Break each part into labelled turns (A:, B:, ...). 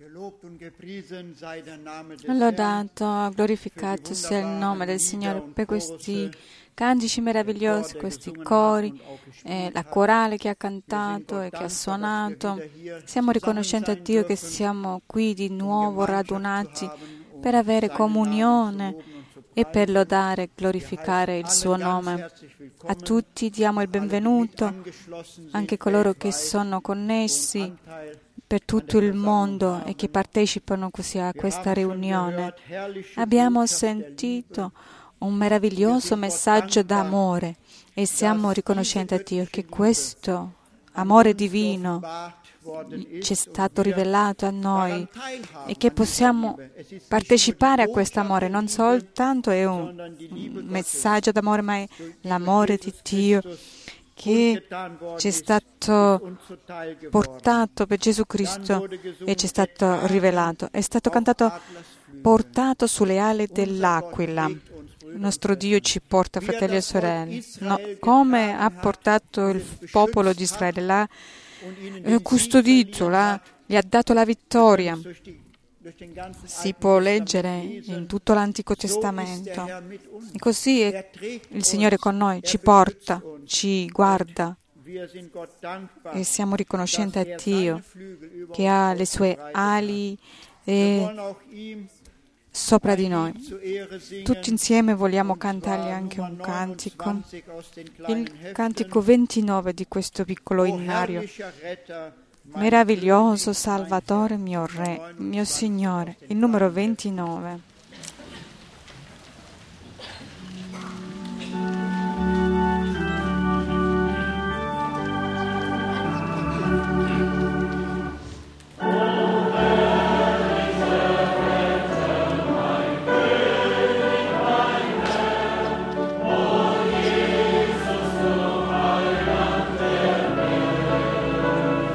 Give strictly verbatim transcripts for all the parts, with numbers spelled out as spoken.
A: Lodato, glorificato sia il nome del Signore per questi cantici meravigliosi, questi cori, eh, la corale che ha cantato e che ha suonato. Siamo riconoscenti a Dio che siamo qui di nuovo radunati per avere comunione e per lodare e glorificare il suo nome. A tutti diamo il benvenuto, anche coloro che sono connessi per tutto il mondo e che partecipano così a questa riunione. Abbiamo sentito un meraviglioso messaggio d'amore e siamo riconoscenti a Dio che questo amore divino ci è stato rivelato a noi e che possiamo partecipare a questo amore. Non soltanto è un messaggio d'amore, ma è l'amore di Dio che ci è stato portato per Gesù Cristo e ci è stato rivelato. È stato cantato portato sulle ali dell'aquila. Il nostro Dio ci porta, fratelli e sorelle, no, come ha portato il popolo di Israele, l'ha custodito, l'ha, gli ha dato la vittoria. Si può leggere in tutto l'Antico Testamento. E così è il Signore con noi, ci porta, ci guarda e siamo riconoscenti a Dio che ha le sue ali e sopra di noi. Tutti insieme vogliamo cantargli anche un cantico, il cantico ventinove di questo piccolo innario. Meraviglioso Salvatore, mio Re, mio Signore, il numero ventinove.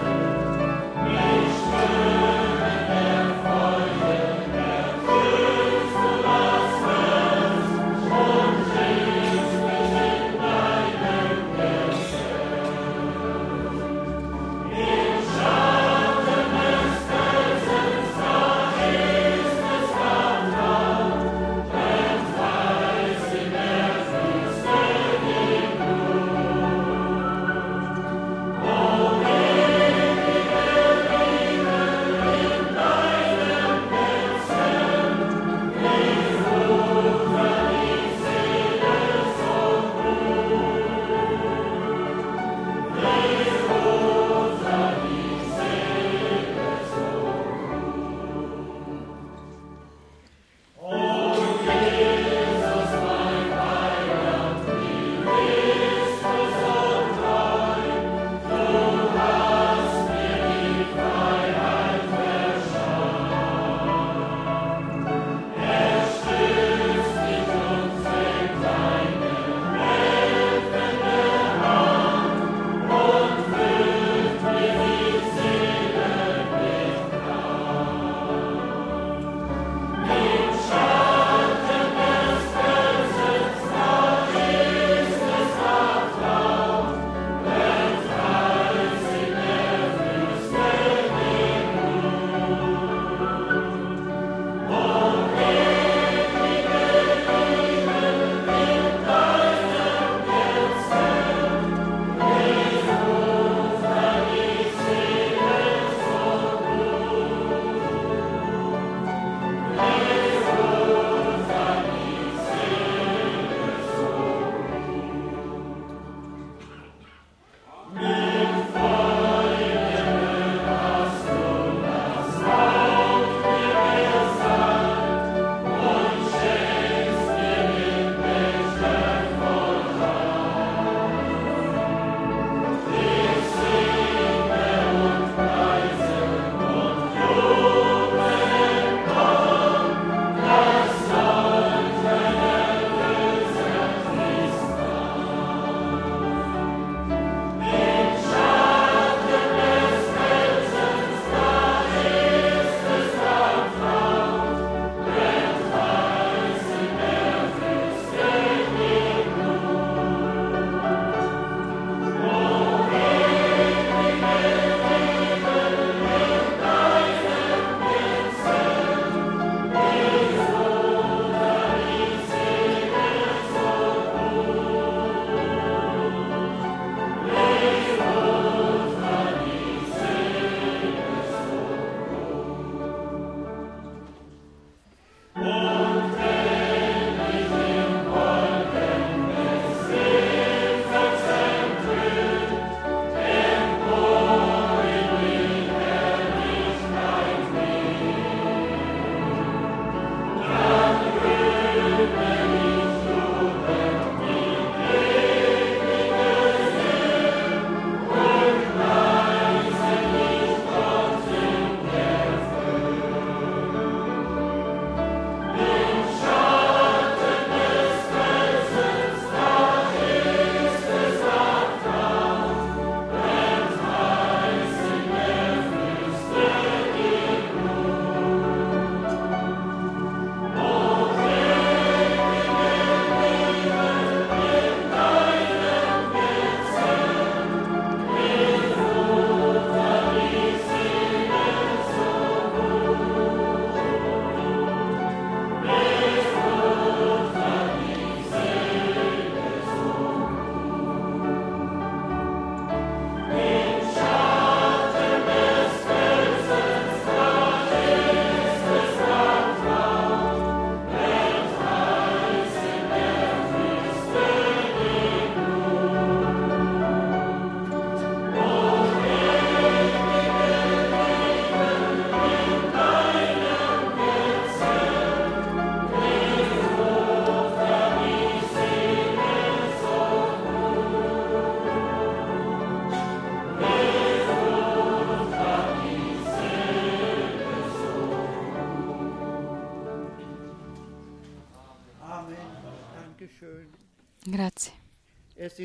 B: Thank you.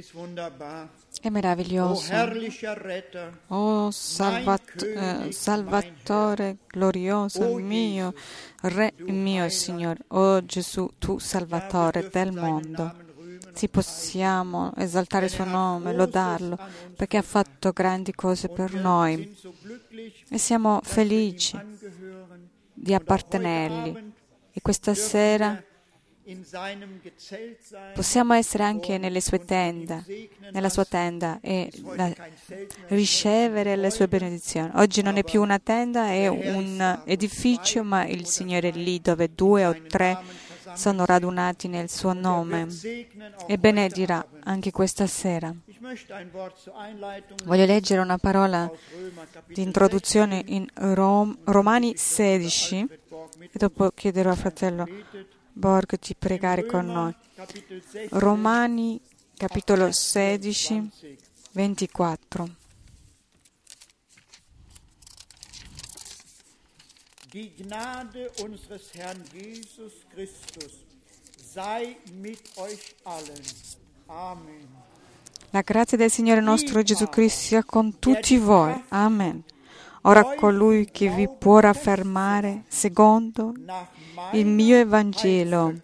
A: È meraviglioso. Oh salvat- eh, Salvatore glorioso mio, Re mio Signore, oh Gesù, tu Salvatore del mondo. Sì, possiamo esaltare il suo nome, lodarlo, perché ha fatto grandi cose per noi e siamo felici di appartenergli. E questa sera possiamo essere anche nelle sue tende, nella sua tenda e la, ricevere le sue benedizioni. Oggi non è più una tenda, è un edificio, ma il Signore è lì dove due o tre sono radunati nel suo nome e benedirà anche questa sera. Voglio leggere una parola di introduzione in Rom, Romani sedici e dopo chiederò al fratello Borg di pregare con noi. Romani capitolo sedici, ventiquattro.
B: Die Gnade unseres Herrn Jesus Christus sei mit euch allen. Amen.
A: La grazia del Signore nostro Gesù Cristo sia con tutti voi. Amen. Ora colui che vi può raffermare secondo il mio Evangelo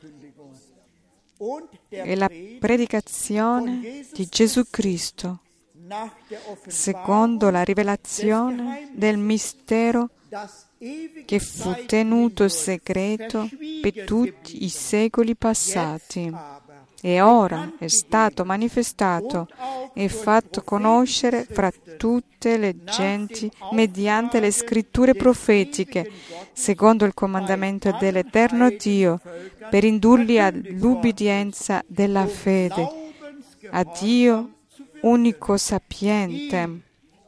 A: e la predicazione di Gesù Cristo, secondo la rivelazione del mistero che fu tenuto segreto per tutti i secoli passati e ora è stato manifestato e fatto conoscere fra tutte le genti mediante le scritture profetiche, secondo il comandamento dell'Eterno Dio, per indurli all'ubbidienza della fede, a Dio unico sapiente,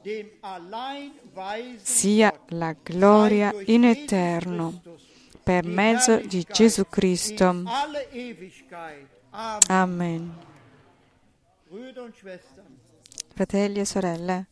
A: sia la gloria in eterno, per mezzo di Gesù Cristo. Amen. Fratelli e sorelle,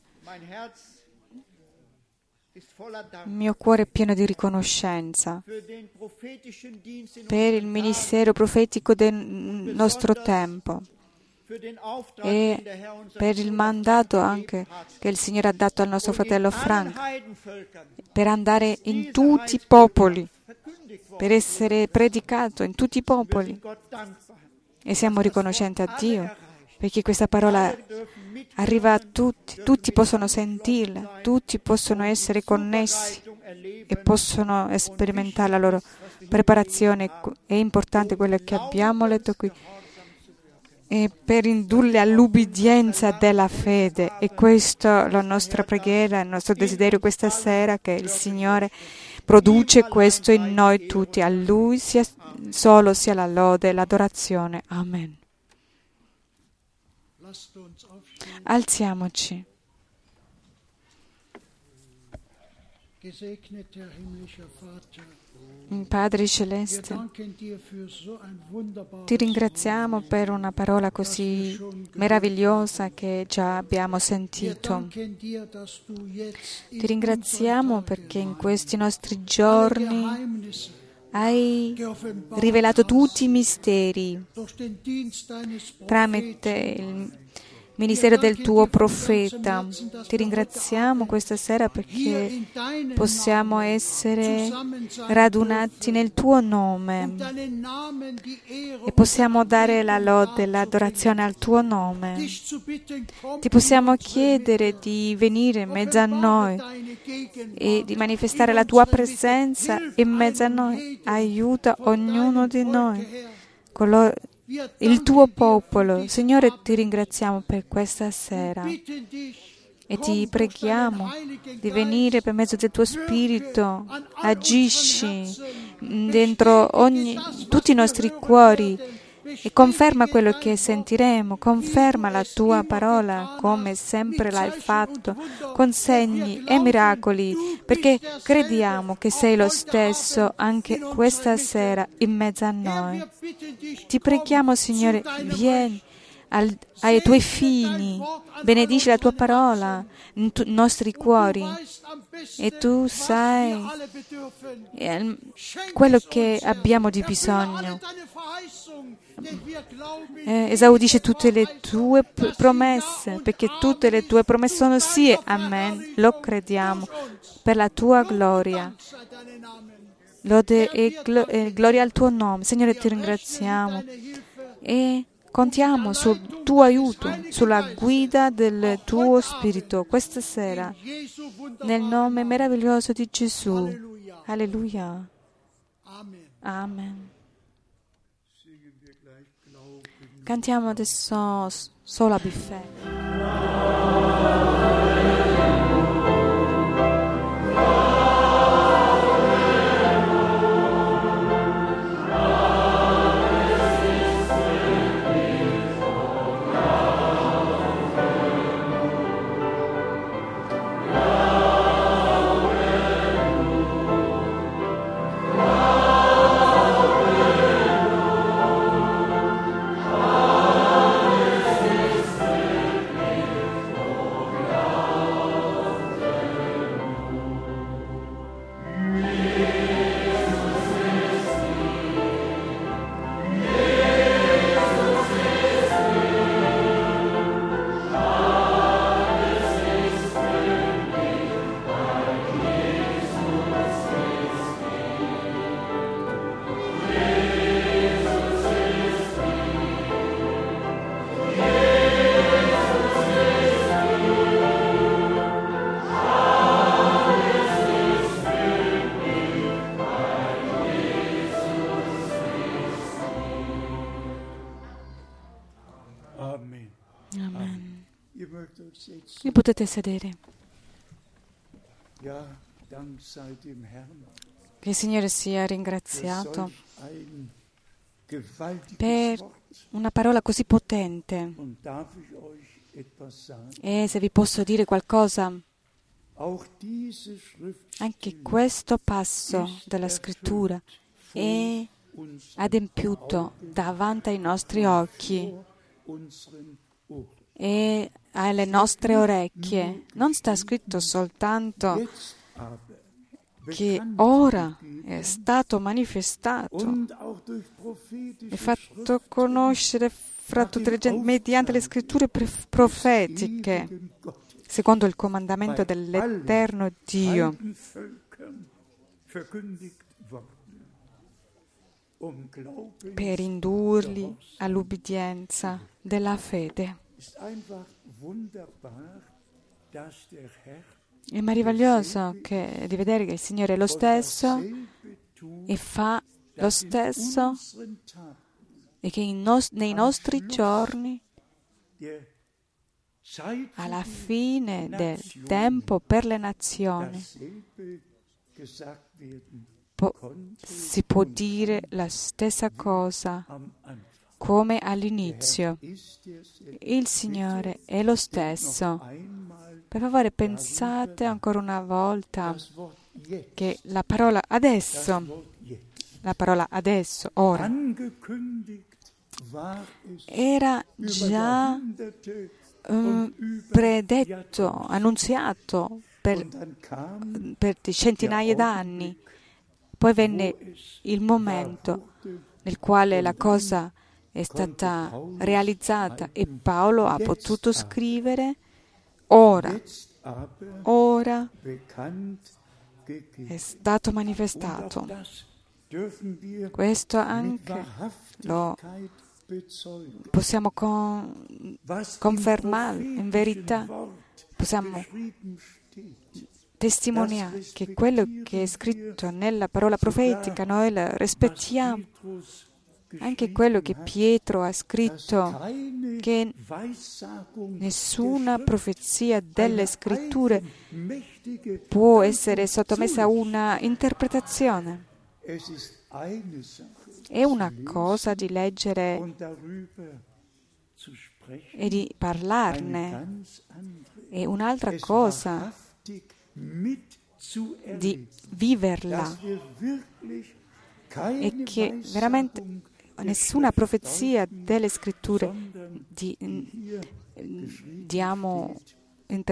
A: il mio cuore è pieno di riconoscenza per il ministero profetico del nostro tempo e per il mandato anche che il Signore ha dato al nostro fratello Frank, per andare in tutti i popoli, per essere predicato in tutti i popoli. E siamo riconoscenti a Dio perché questa parola arriva a tutti, tutti possono sentirla, tutti possono essere connessi e possono sperimentare la loro preparazione. È importante quello che abbiamo letto qui. E per indurli all'ubbidienza della fede. E questa è la nostra preghiera, il nostro desiderio questa sera, che il Signore produce questo in noi tutti. A Lui sia, solo sia la lode e l'adorazione. Amen. Alziamoci. Padre Celeste, ti ringraziamo per una parola così meravigliosa che già abbiamo sentito. Ti ringraziamo perché in questi nostri giorni hai rivelato tutti i misteri tramite il ministero del tuo profeta. Ti ringraziamo questa sera perché possiamo essere radunati nel tuo nome e possiamo dare la lode e l'adorazione al tuo nome. Ti possiamo chiedere di venire in mezzo a noi e di manifestare la tua presenza in mezzo a noi. Aiuta ognuno di noi, coloro il tuo popolo. Signore, ti ringraziamo per questa sera e ti preghiamo di venire per mezzo del tuo Spirito, agisci dentro ogni, tutti i nostri cuori e conferma quello che sentiremo, conferma la tua parola come sempre l'hai fatto, con segni e miracoli, perché crediamo che sei lo stesso anche questa sera in mezzo a noi. Ti preghiamo, Signore, vieni al, ai tuoi figli, benedici la tua parola nei tu, nostri cuori e tu sai quello che abbiamo di bisogno. eh, esaudisce tutte le tue p- promesse, perché tutte le tue promesse sono sì, amen, lo crediamo, per la tua gloria. Lode e, glo- e gloria al tuo nome. Signore, ti ringraziamo e contiamo sul tuo aiuto, sulla guida del tuo Spirito questa sera, nel nome meraviglioso di Gesù. Alleluia. Amen. Cantiamo adesso solo a Biffè. Amen. Vi potete sedere. Che il Signore sia ringraziato per una parola così potente. E se vi posso dire qualcosa, anche questo passo della Scrittura è adempiuto davanti ai nostri occhi e alle nostre orecchie. Non sta scritto soltanto che ora è stato manifestato e fatto conoscere fra tutte le gente mediante le scritture profetiche, secondo il comandamento dell'Eterno Dio, per indurli all'ubbidienza della fede. È meraviglioso che, di vedere che il Signore è lo stesso e fa lo stesso e che in nos- nei nostri giorni, alla fine del tempo per le nazioni, po- si può dire la stessa cosa come all'inizio. Il Signore è lo stesso. Per favore, pensate ancora una volta che la parola adesso, la parola adesso, ora, era già um, predetto, annunziato per, per centinaia d'anni. Poi venne il momento nel quale la cosa è stata realizzata e Paolo ha potuto scrivere: ora, ora è stato manifestato. Questo anche lo possiamo con, confermare in verità, possiamo testimoniare che quello che è scritto nella parola profetica noi la rispettiamo. Anche quello che Pietro ha scritto, che nessuna profezia delle scritture può essere sottomessa a una interpretazione. È una cosa di leggere e di parlarne, è un'altra cosa di viverla, e che veramente nessuna profezia delle scritture di, diamo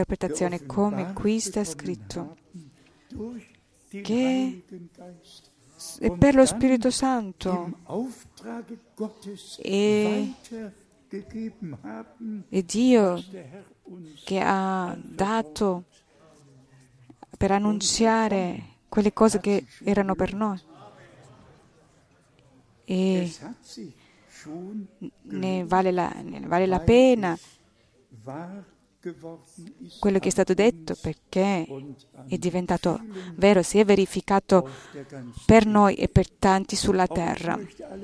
A: interpretazione come qui sta scritto, che e per lo Spirito Santo e, e Dio che ha dato per annunziare quelle cose che erano per noi. E ne vale la, ne vale la pena quello che è stato detto, perché è diventato vero, si è verificato per noi e per tanti sulla terra.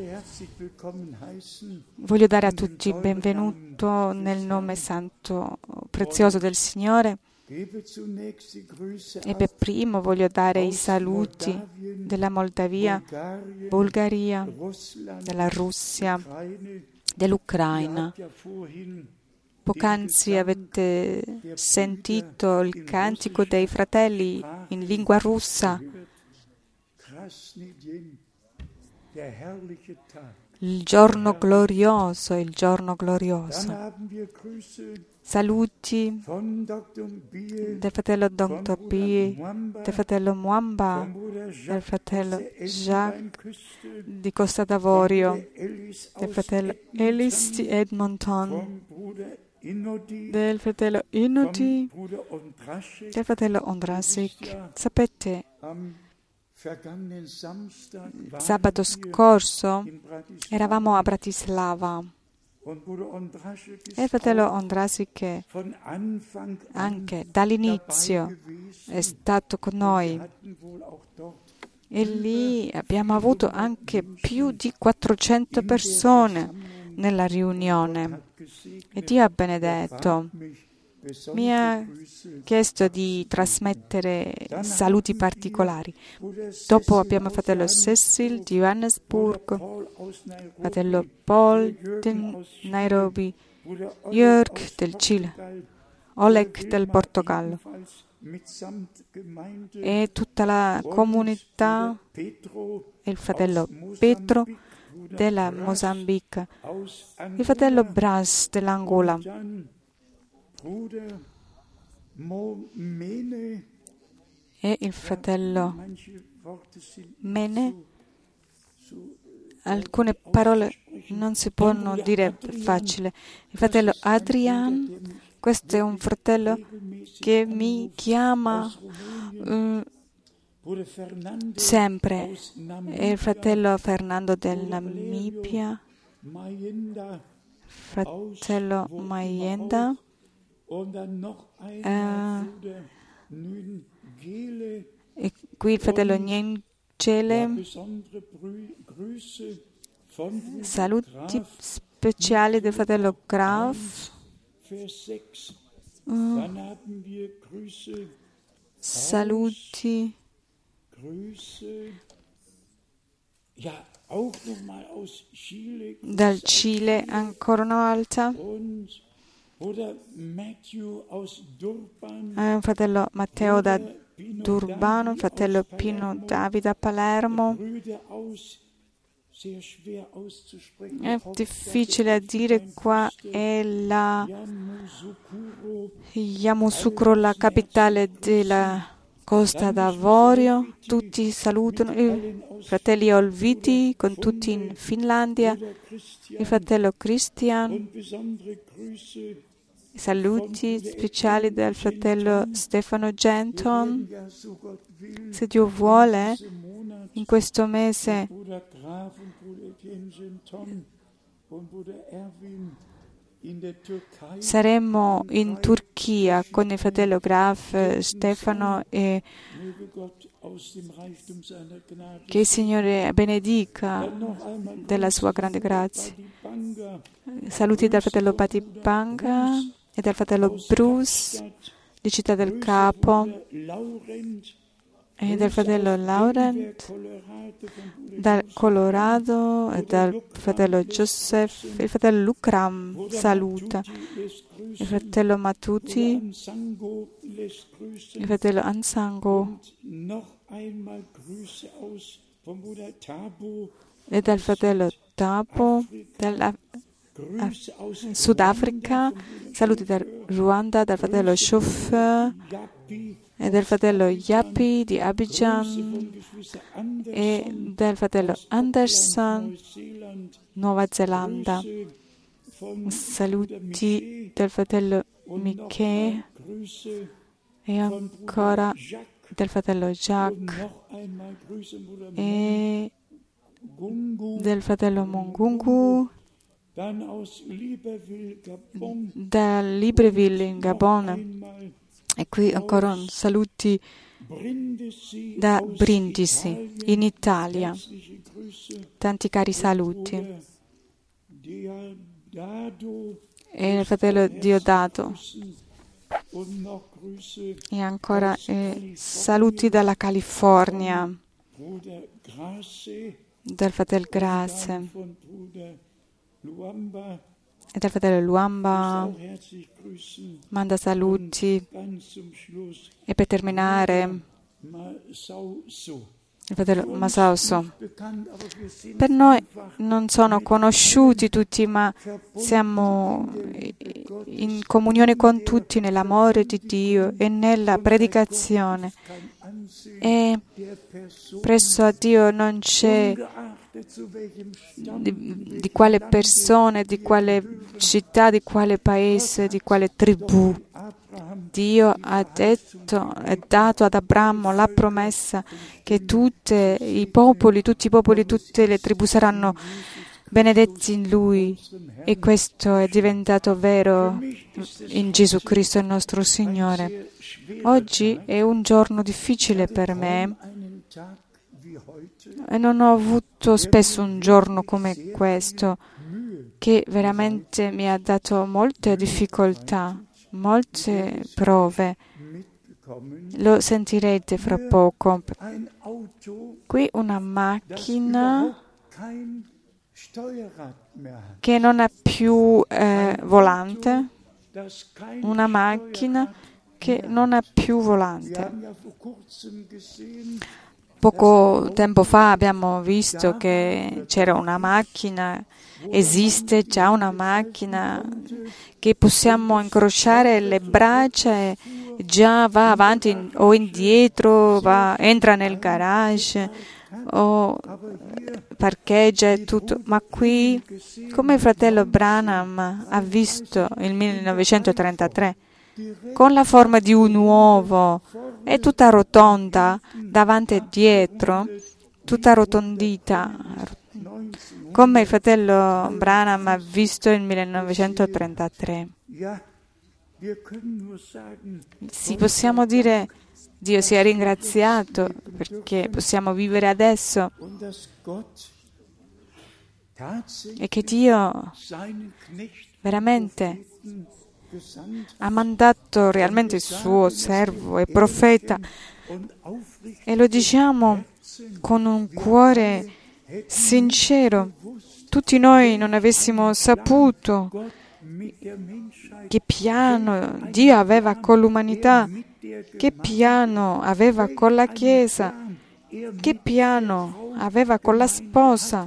A: Voglio dare a tutti il benvenuto nel nome santo prezioso del Signore. E per primo voglio dare i saluti della Moldavia, Bulgaria, della Russia, dell'Ucraina. Poc'anzi avete sentito il cantico dei fratelli in lingua russa. Il giorno glorioso, il giorno glorioso. Saluti del fratello dottor Bie, del fratello Mwamba, del fratello Jacques di Costa d'Avorio, del fratello Ellis di Edmonton, del fratello Inoti, del fratello Ondrasik. Sapete, sabato scorso eravamo a Bratislava e il fratello Ondrasik anche dall'inizio è stato con noi e lì abbiamo avuto anche più di quattrocento persone nella riunione e Dio ha benedetto. Mi ha chiesto di trasmettere saluti particolari. Dopo abbiamo il fratello Cecil di Johannesburg, fratello Paul di Nairobi, Jörg del Cile, Oleg del Portogallo e tutta la comunità e il fratello Petro della Mozambica, il fratello Bras dell'Angola, e il fratello Mene. Alcune parole non si possono dire facile. Il fratello Adrian, questo è un fratello che mi chiama uh, sempre. È il fratello Fernando del Namibia, fratello Mayenda, Uh, e qui il fratello Niengele. Saluti speciali del fratello Graf. Uh, saluti dal Cile ancora una volta. Un fratello Matteo da Durbano, un fratello Pino Davide a Palermo. È difficile a dire, qua è la Yamoussoukro, la capitale della Costa d'Avorio. Tutti salutano. I fratelli Olviti, con tutti in Finlandia. Il fratello Christian. Saluti speciali del fratello Stefano Genton. Se Dio vuole, in questo mese saremo in Turchia con il fratello Graf Stefano e che il Signore benedica della sua grande grazia. Saluti dal fratello Patipanga e dal fratello Bruce di Città del Capo e del fratello Laurent dal Colorado e dal fratello Joseph. Il fratello Lucram saluta, il fratello Matuti, il fratello Ansango e dal fratello Tabo Sudafrica, saluti dal Ruanda, dal fratello Shuf e del fratello Yapi di Abidjan e del fratello Anderson, Nuova Zelanda. Saluti del fratello Michele e ancora del fratello Jacques e del fratello Mungungu da Libreville in Gabon. E qui ancora un saluti da Brindisi in Italia. Tanti cari saluti. E il fratello Diodato. E ancora eh, saluti dalla California, del fratello Grazie e del fratello Luamba. Manda saluti. E per terminare il fratello Masauso. Per noi non sono conosciuti tutti, ma siamo in comunione con tutti nell'amore di Dio e nella predicazione. E presso a Dio non c'è di, di quale persona, di quale città, di quale paese, di quale tribù. Dio ha detto e dato ad Abramo la promessa che tutti i popoli, tutti i popoli, tutte le tribù saranno benedetti in Lui, e questo è diventato vero in Gesù Cristo il nostro Signore. Oggi è un giorno difficile per me e non ho avuto spesso un giorno come questo che veramente mi ha dato molte difficoltà, molte prove. Lo sentirete fra poco. Qui una macchina che non ha più eh, volante, una macchina che non ha più volante. Poco tempo fa abbiamo visto che c'era una macchina, esiste già una macchina che possiamo incrociare le braccia e già va avanti o indietro, va, entra nel garage o parcheggia e tutto. Ma qui, come il fratello Branham ha visto nel millenovecentotrentatré, con la forma di un uovo, è tutta rotonda davanti e dietro, tutta arrotondita, come il fratello Branham ha visto nel millenovecentotrentatré. Sì, possiamo dire Dio sia ringraziato perché possiamo vivere adesso e che Dio veramente ha mandato realmente il suo servo e profeta, e lo diciamo con un cuore sincero. Tutti noi non avessimo saputo che piano Dio aveva con l'umanità, che piano aveva con la Chiesa, che piano aveva con la sposa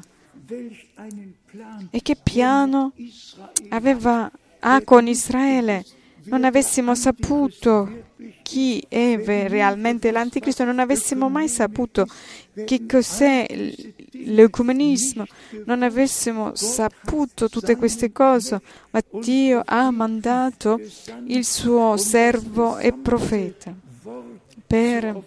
A: e che piano aveva ha con Israele. Non avessimo saputo chi è realmente l'Anticristo, non avessimo mai saputo che cos'è l'ecumenismo, non avessimo saputo tutte queste cose, ma Dio ha mandato il suo servo e profeta per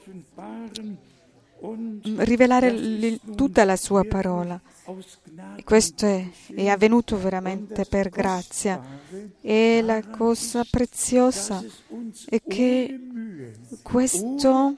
A: rivelare tutta la sua parola. E questo è, è avvenuto veramente per grazia. E la cosa preziosa è che questo,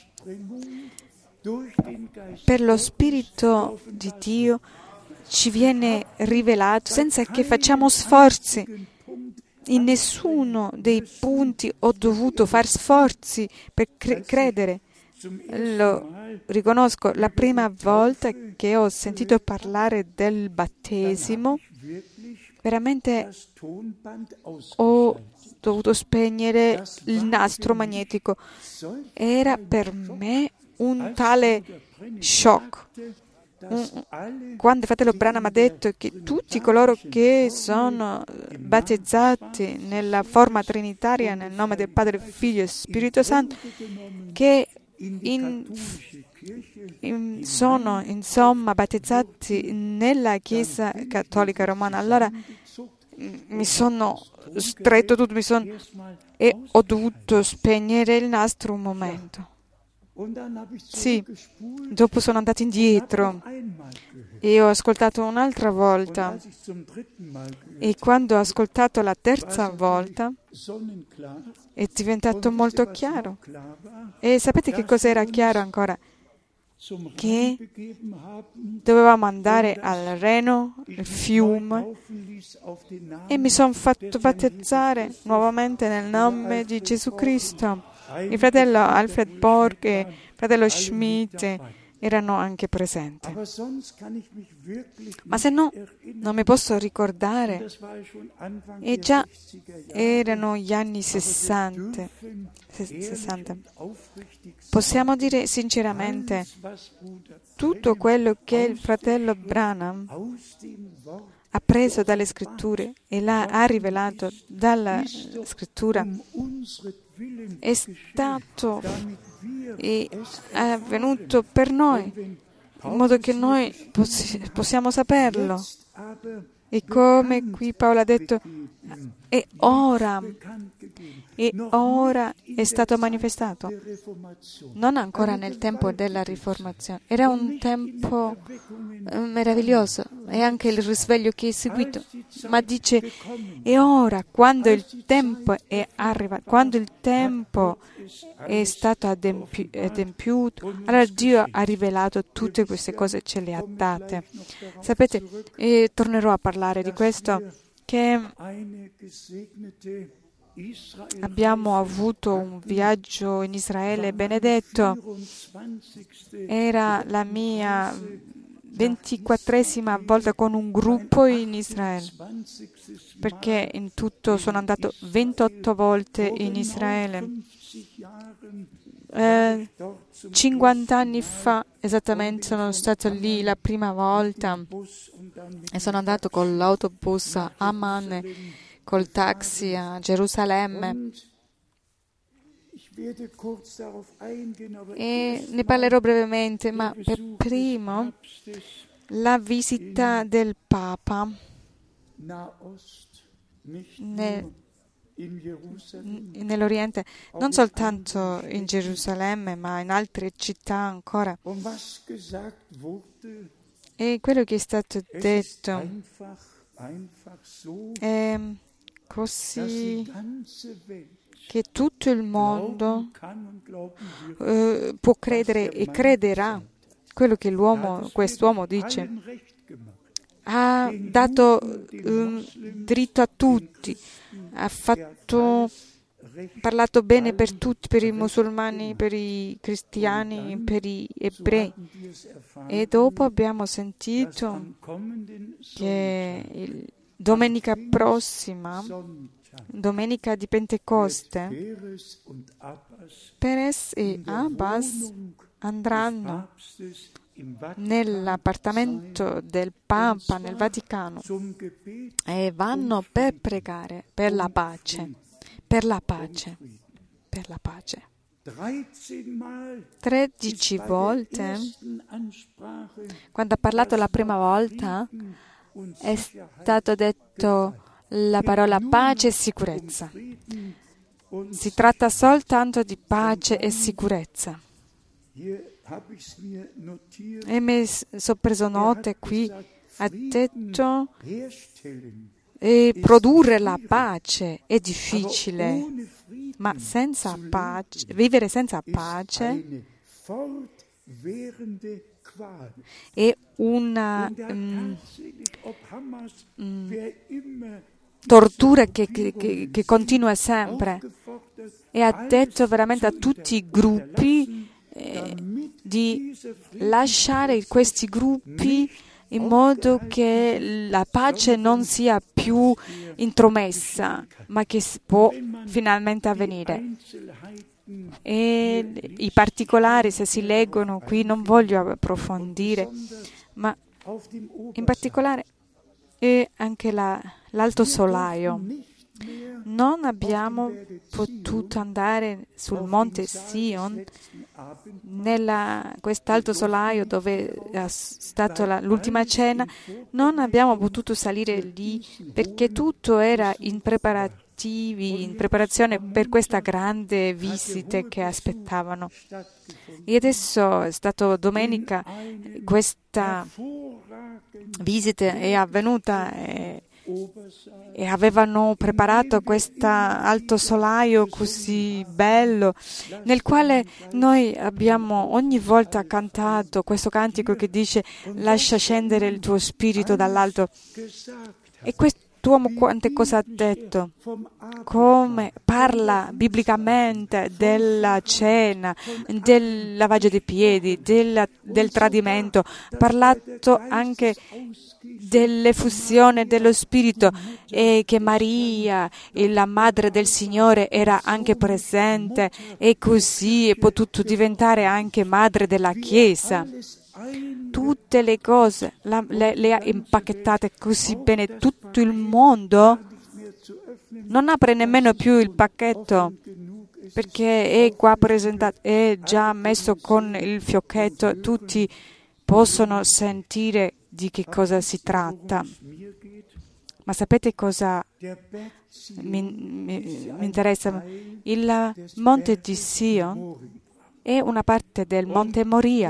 A: per lo Spirito di Dio, ci viene rivelato senza che facciamo sforzi. In nessuno dei punti ho dovuto fare sforzi per cre- credere. Lo riconosco, la prima volta che ho sentito parlare del battesimo, veramente ho dovuto spegnere il nastro magnetico. Era per me un tale shock. quando il fratello Branham ha detto che tutti coloro che sono battezzati nella forma trinitaria nel nome del Padre, Figlio e Spirito Santo, che in, in, sono insomma battezzati nella Chiesa Cattolica Romana, allora mi sono stretto tutto, mi sono, e ho dovuto spegnere il nastro un momento. Sì, dopo sono andato indietro e ho ascoltato un'altra volta, e quando ho ascoltato la terza volta è diventato molto chiaro. E sapete che cos'era chiaro ancora? Che dovevamo andare al Reno, il fiume, e mi sono fatto battezzare nuovamente nel nome di Gesù Cristo. Il fratello Alfred Borg e il fratello Schmidt erano anche presenti. Ma se no, non mi posso ricordare. E già erano gli anni sessanta. sessanta. Possiamo dire sinceramente, tutto quello che il fratello Branham ha preso dalle scritture e l'ha rivelato dalla scrittura è stato e è avvenuto per noi, in modo che noi possi- possiamo saperlo. E come qui Paolo ha detto, e ora, e ora è stato manifestato. Non ancora nel tempo della Riformazione, era un tempo meraviglioso, e anche il risveglio che è seguito, ma dice, e ora, quando il tempo è arrivato, quando il tempo è stato adempi- adempiuto, allora Dio ha rivelato tutte queste cose e ce le ha date. Sapete, e tornerò a parlare di questo, che abbiamo avuto un viaggio in Israele benedetto. Era la mia ventiquattresima volta con un gruppo in Israele, perché in tutto sono andato ventotto volte in Israele. Eh, cinquanta anni fa esattamente sono stato lì la prima volta e sono andato con l'autobus a Amman, col taxi a Gerusalemme, e ne parlerò brevemente, ma per primo la visita del Papa nel nell'Oriente, non soltanto in Gerusalemme, ma in altre città ancora. E quello che è stato detto è così che tutto il mondo eh, può credere e crederà quello che l'uomo, quest'uomo dice. Ha dato um, diritto a tutti, ha fatto, parlato bene per tutti, per i musulmani, per i cristiani, per gli ebrei. E dopo abbiamo sentito che il, domenica prossima, domenica di Pentecoste, Peres e Abbas andranno nell'appartamento del Papa nel Vaticano e vanno per pregare per la pace, per la pace, per la pace. Tredici volte, quando ha parlato la prima volta, è stato detto la parola pace e sicurezza. Si tratta soltanto di pace e sicurezza. E mi sono preso note qui, ha detto e produrre la pace è difficile, ma senza pace, vivere senza pace è una um, um, tortura che, che, che continua sempre. E ha detto veramente a tutti i gruppi eh, di lasciare questi gruppi in modo che la pace non sia più intromessa, ma che può finalmente avvenire. E i particolari, se si leggono qui, non voglio approfondire, ma in particolare e anche la, l'alto solaio. Non abbiamo potuto andare sul monte Sion, nella quest'alto solaio dove è stata l'ultima cena. Non abbiamo potuto salire lì perché tutto era in preparativi, in preparazione per questa grande visita che aspettavano. E adesso è stato domenica, questa visita è avvenuta e E avevano preparato questo alto solaio così bello, nel quale noi abbiamo ogni volta cantato questo cantico che dice: lascia scendere il tuo spirito dall'alto. E quest'uomo quante cose ha detto, come parla biblicamente della cena, del lavaggio dei piedi, del, del tradimento, ha parlato anche dell'effusione dello Spirito e che Maria, la madre del Signore, era anche presente e così è potuto diventare anche madre della Chiesa. Tutte le cose la, le, le ha impacchettate così bene. Tutto il mondo non apre nemmeno più il pacchetto perché è qua presentato, è già messo con il fiocchetto, tutti possono sentire di che cosa si tratta. Ma sapete cosa mi, mi, mi interessa? Il monte di Sion è una parte del monte Moria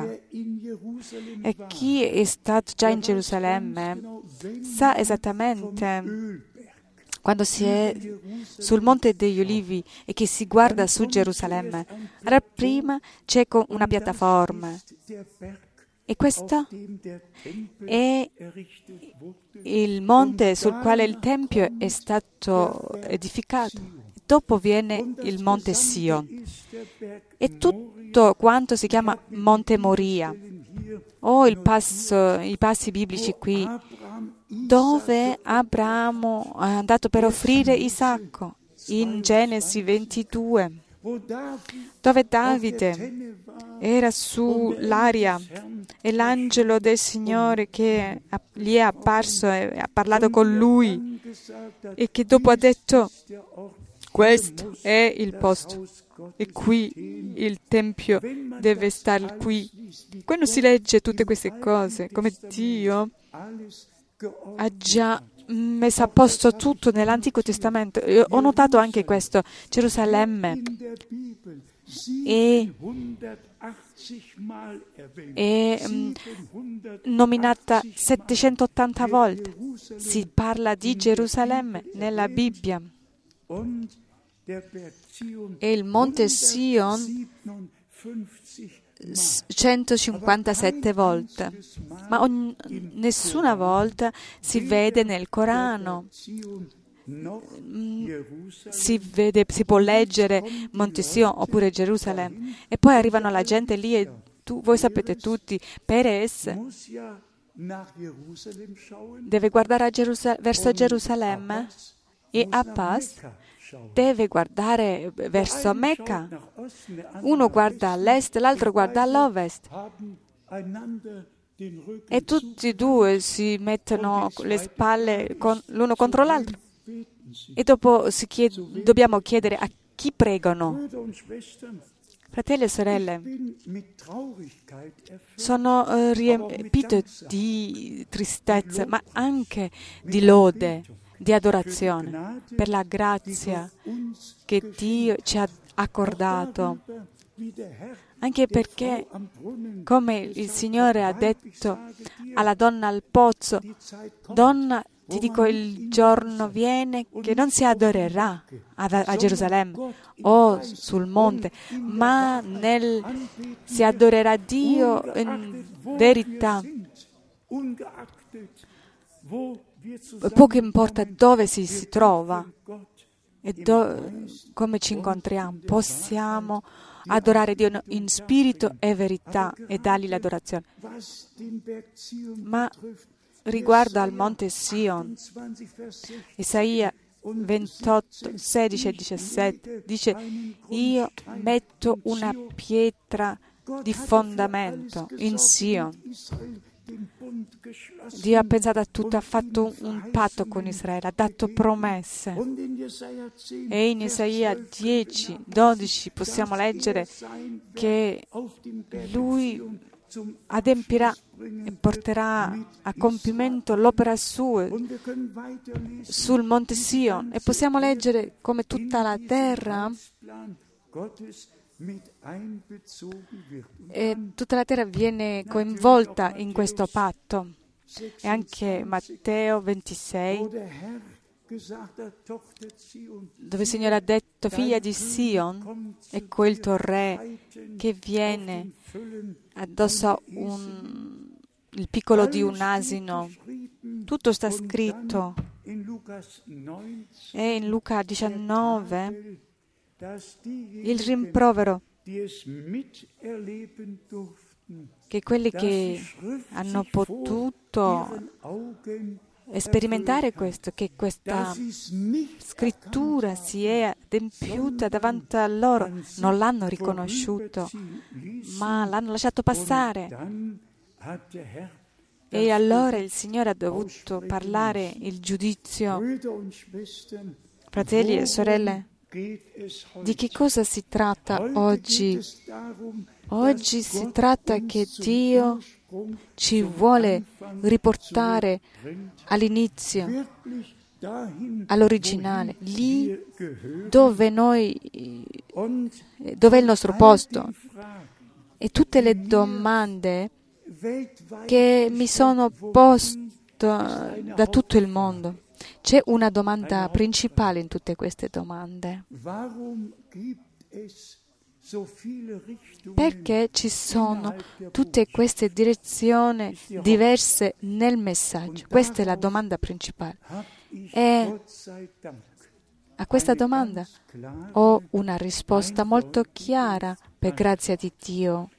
A: e chi è stato già in Gerusalemme sa esattamente, quando si è sul monte degli Ulivi e che si guarda su Gerusalemme, allora prima c'è una piattaforma. E questo è il monte sul quale il Tempio è stato edificato. Dopo viene il monte Sion. E tutto quanto si chiama Monte Moria. O il passo, i passi biblici qui, dove Abramo è andato per offrire Isacco, in Genesi ventidue. Dove Davide era sull'aria e l'angelo del Signore che gli è apparso e ha parlato con lui e che dopo ha detto: questo è il posto e qui il Tempio deve stare qui. Quando si legge tutte queste cose, come Dio ha già messo a posto tutto nell'Antico Testamento. Io ho notato anche questo. Gerusalemme è, è um, nominata settecentottanta volte. Si parla di Gerusalemme nella Bibbia. E il monte Sion centocinquantasette volte, ma ogni, nessuna volta si vede nel Corano. Si, vede, si può leggere Monte Sion oppure Gerusalemme e poi arrivano la gente lì e tu, voi sapete tutti, Perez deve guardare a Gerusal- verso Gerusalemme e Abbas deve guardare verso Mecca. Uno guarda all'est, l'altro guarda all'ovest. E tutti e due si mettono le spalle con, l'uno contro l'altro. E dopo si chiede, dobbiamo chiedere a chi pregano. Fratelli e sorelle, sono uh, riempito di tristezza, ma anche di lode, di adorazione per la grazia che Dio ci ha accordato. Anche perché, come il Signore ha detto alla donna al pozzo, donna, ti dico, il giorno viene che non si adorerà a, a Gerusalemme o sul monte, ma nel, si adorerà Dio in verità. Poco importa dove si, si trova e do, come ci incontriamo, possiamo adorare Dio in spirito e verità e dargli l'adorazione. Ma riguardo al monte Sion, Isaia ventotto, sedici e diciassette dice: io metto una pietra di fondamento in Sion Dio ha pensato a tutto, ha fatto un patto con Israele, ha dato promesse. E in Isaia dieci, dodici possiamo leggere che Lui adempirà e porterà a compimento l'opera sua sul Monte Sion. E possiamo leggere come tutta la terra e tutta la terra viene coinvolta in questo patto. E anche Matteo ventisei, dove il Signore ha detto: figlia di Sion, ecco il tuo re che viene addosso a un, il piccolo di un asino. Tutto sta scritto. E in Luca diciannove il rimprovero che quelli che hanno potuto sperimentare questo, che questa scrittura si è adempiuta davanti a loro, non l'hanno riconosciuto, ma l'hanno lasciato passare. E allora il Signore ha dovuto parlare il giudizio. Fratelli e sorelle, di che cosa si tratta oggi? Oggi si tratta che Dio ci vuole riportare all'inizio, all'originale, lì dove noi, dove è il nostro posto. E tutte le domande che mi sono poste da tutto il mondo. C'è una domanda principale in tutte queste domande. Perché ci sono tutte queste direzioni diverse nel messaggio? Questa è la domanda principale. E a questa domanda ho una risposta molto chiara per grazia di Dio.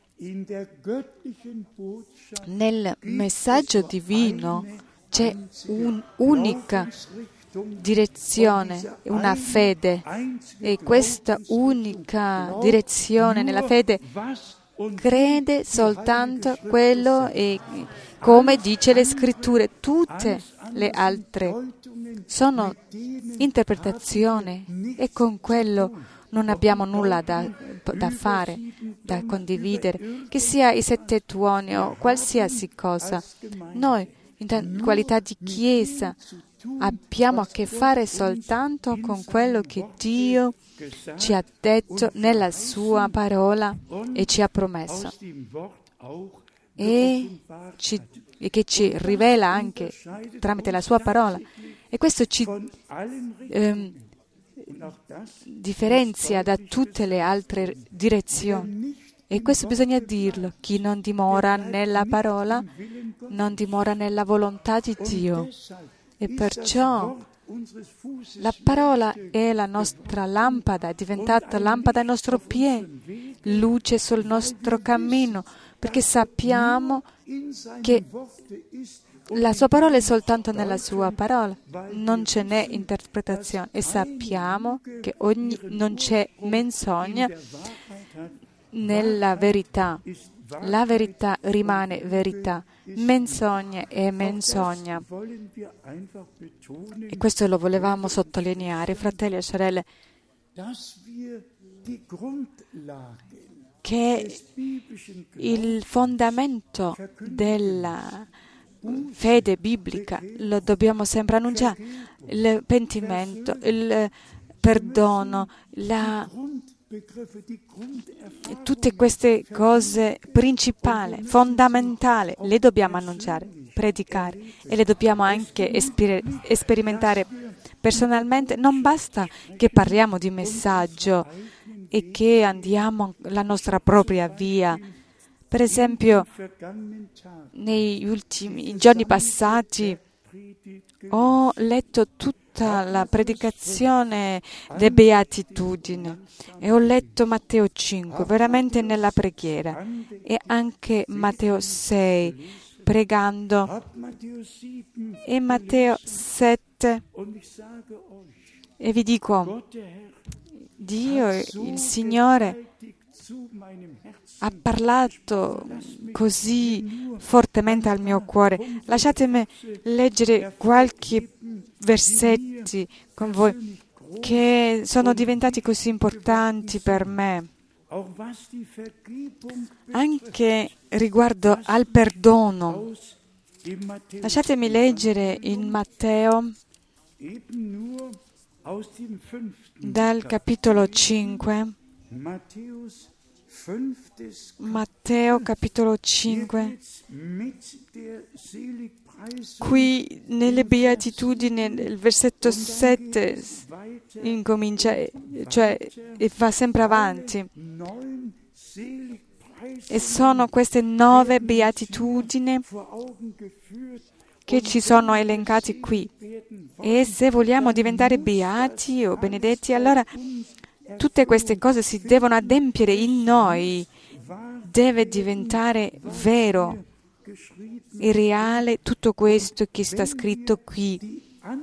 A: Nel messaggio divino c'è un'unica direzione, una fede, e questa unica direzione nella fede crede soltanto quello e come dice le scritture. Tutte le altre sono interpretazioni e con quello non abbiamo nulla da, da fare, da condividere, che sia i sette tuoni o qualsiasi cosa. Noi, in qualità di Chiesa, abbiamo a che fare soltanto con quello che Dio ci ha detto nella sua parola e ci ha promesso, e, ci, e che ci rivela anche tramite la sua parola. E questo ci ehm, differenzia da tutte le altre direzioni. E questo bisogna dirlo: chi non dimora nella parola non dimora nella volontà di Dio. E perciò la parola è la nostra lampada, è diventata lampada ai nostri piedi, luce sul nostro cammino, perché sappiamo che la sua parola è soltanto nella sua parola, non ce n'è interpretazione, e sappiamo che ogni, non c'è menzogna nella verità. La verità rimane verità, menzogna è menzogna. E questo lo volevamo sottolineare, fratelli e sorelle, che il fondamento della fede biblica lo dobbiamo sempre annunciare: il pentimento, il perdono, la tutte queste cose principali, fondamentali, le dobbiamo annunciare, predicare, e le dobbiamo anche esper- sperimentare personalmente. Non basta che parliamo di messaggio e che andiamo la nostra propria via. Per esempio, negli ultimi giorni passati ho letto tutta la predicazione delle beatitudini e ho letto Matteo cinque, veramente nella preghiera, e anche Matteo sei, pregando, e Matteo sette. E vi dico, Dio, il Signore, ha parlato così fortemente al mio cuore. Lasciatemi leggere qualche versetti con voi che sono diventati così importanti per me, anche riguardo al perdono. Lasciatemi leggere in Matteo, dal capitolo cinque, Matteo capitolo cinque. Qui nelle Beatitudini, nel versetto sette, incomincia, cioè e va sempre avanti. E sono queste nove Beatitudini che ci sono elencati qui. E se vogliamo diventare beati o benedetti, allora tutte queste cose si devono adempiere in noi. Deve diventare vero e reale tutto questo che sta scritto qui.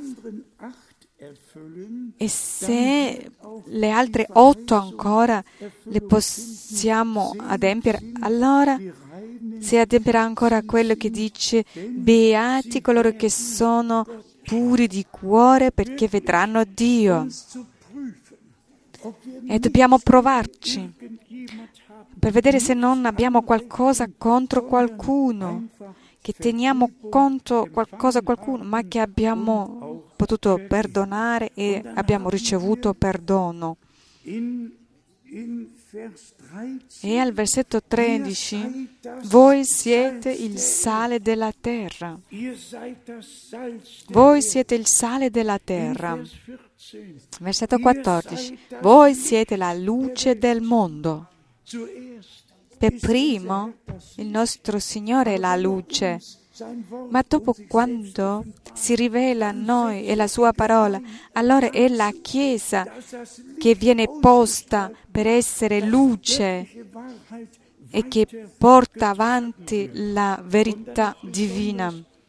A: E se le altre otto ancora le possiamo adempiere, allora si adempierà ancora quello che dice: beati coloro che sono puri di cuore, perché vedranno Dio. E dobbiamo provarci per vedere se non abbiamo qualcosa contro qualcuno, che teniamo conto qualcosa a qualcuno, ma che abbiamo potuto perdonare e abbiamo ricevuto perdono. E al versetto tredici, voi siete il sale della terra. Voi siete il sale della terra. Versetto quattordici, voi siete la luce del mondo. Per primo, il nostro Signore è la luce, ma dopo, quando si rivela a noi e la Sua parola, allora è la Chiesa che viene posta per essere luce e che porta avanti la verità divina.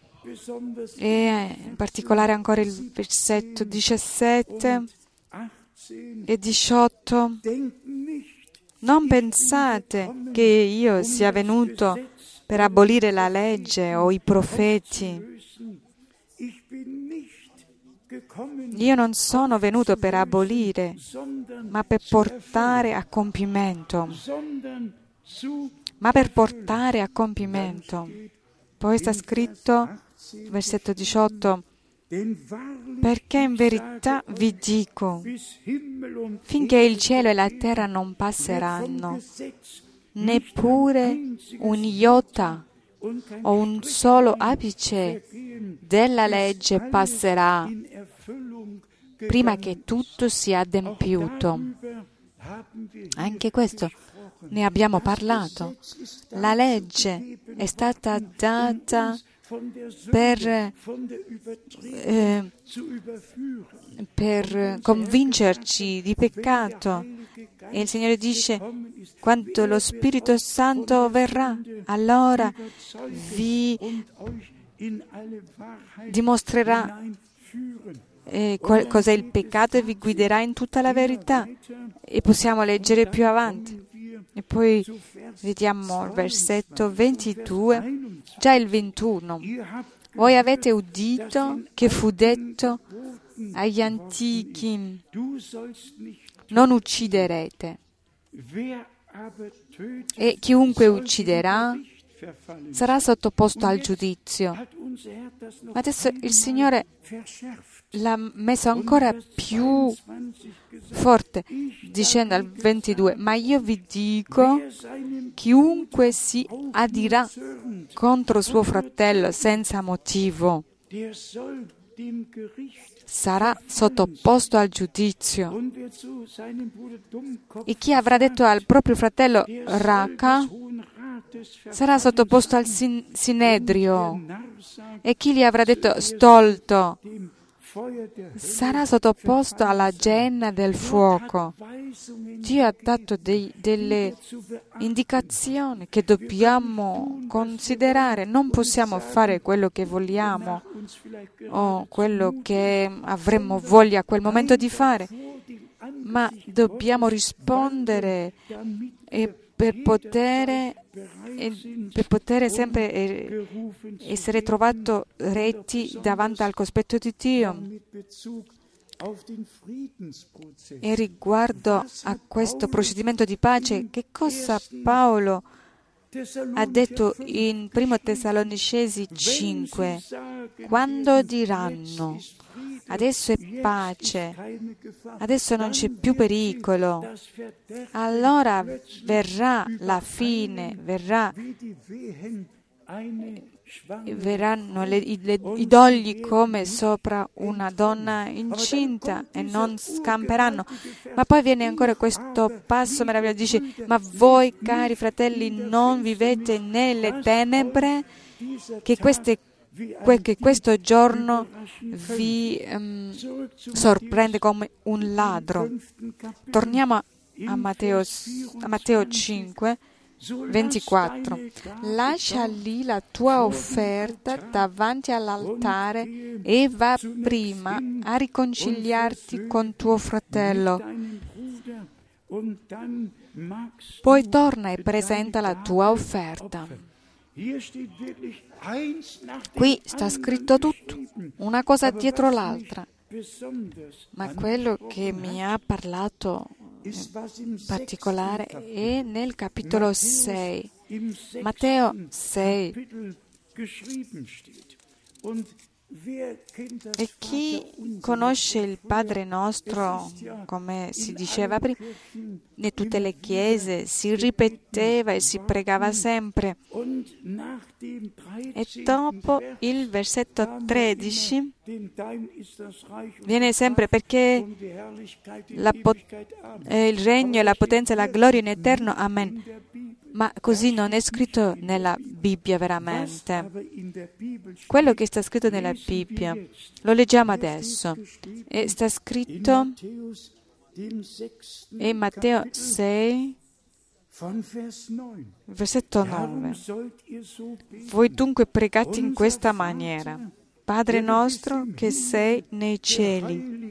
A: E in particolare ancora il versetto diciassette e diciotto. Non pensate che io sia venuto per abolire la legge o i profeti. Io non sono venuto per abolire, ma per portare a compimento. Ma per portare a compimento. Poi sta scritto, versetto diciotto, perché in verità vi dico, finché il cielo e la terra non passeranno, neppure un iota o un solo apice della legge passerà, prima che tutto sia adempiuto. Anche questo ne abbiamo parlato. La legge è stata data per, eh, per convincerci di peccato. E il Signore dice, quando lo Spirito Santo verrà, allora vi dimostrerà eh, qual- cos'è il peccato e vi guiderà in tutta la verità. E possiamo leggere più avanti. E poi vediamo il versetto ventidue, già il ventuno. Voi avete udito che fu detto agli antichi, non ucciderete. E chiunque ucciderà sarà sottoposto al giudizio. Ma adesso il Signore l'ha messo ancora più forte, dicendo al ventidue, ma io vi dico, chiunque si adirà contro suo fratello senza motivo sarà sottoposto al giudizio. E chi avrà detto al proprio fratello raca sarà sottoposto al sin- sinedrio. E chi gli avrà detto stolto sarà sottoposto alla genna del fuoco. Dio ha dato dei, delle indicazioni che dobbiamo considerare. Non possiamo fare quello che vogliamo o quello che avremmo voglia a quel momento di fare, ma dobbiamo rispondere e per poter, e per poter sempre eh, essere trovato retti davanti al cospetto di Dio. E riguardo a questo procedimento di pace, che cosa Paolo ha detto in primo Tessalonicesi cinque? Quando diranno adesso è pace, adesso non c'è più pericolo, allora verrà la fine, verrà, verranno le, le, i dogli come sopra una donna incinta e non scamperanno. Ma poi viene ancora questo passo meraviglioso, dice: ma voi, cari fratelli, non vivete nelle tenebre, che queste che questo giorno vi um, sorprende come un ladro. Torniamo a Matteo, a Matteo cinque, ventiquattro. Lascia lì la tua offerta davanti all'altare e va prima a riconciliarti con tuo fratello. Poi torna e presenta la tua offerta. Qui sta scritto tutto, una cosa dietro l'altra, ma quello che mi ha parlato in particolare è nel capitolo sei, Matteo sei. E chi conosce il Padre nostro, come si diceva prima, in tutte le chiese si ripeteva e si pregava sempre. E dopo il versetto tredici viene sempre perché la pot- eh, il regno e la potenza e la gloria in eterno. Amen. Ma così non è scritto nella Bibbia veramente. Quello che sta scritto nella Bibbia, lo leggiamo adesso, e sta scritto in Matteo sei, versetto nove. Voi dunque pregate in questa maniera: Padre nostro che sei nei cieli,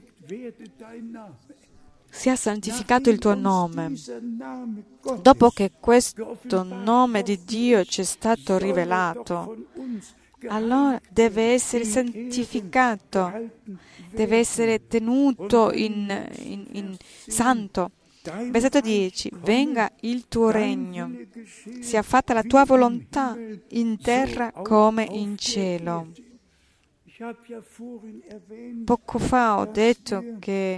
A: sia santificato il tuo nome. Dopo che questo nome di Dio ci è stato rivelato, allora deve essere santificato, deve essere tenuto in, in, in santo. Versetto dieci. Venga il tuo regno, sia fatta la tua volontà in terra come in cielo. Poco fa ho detto che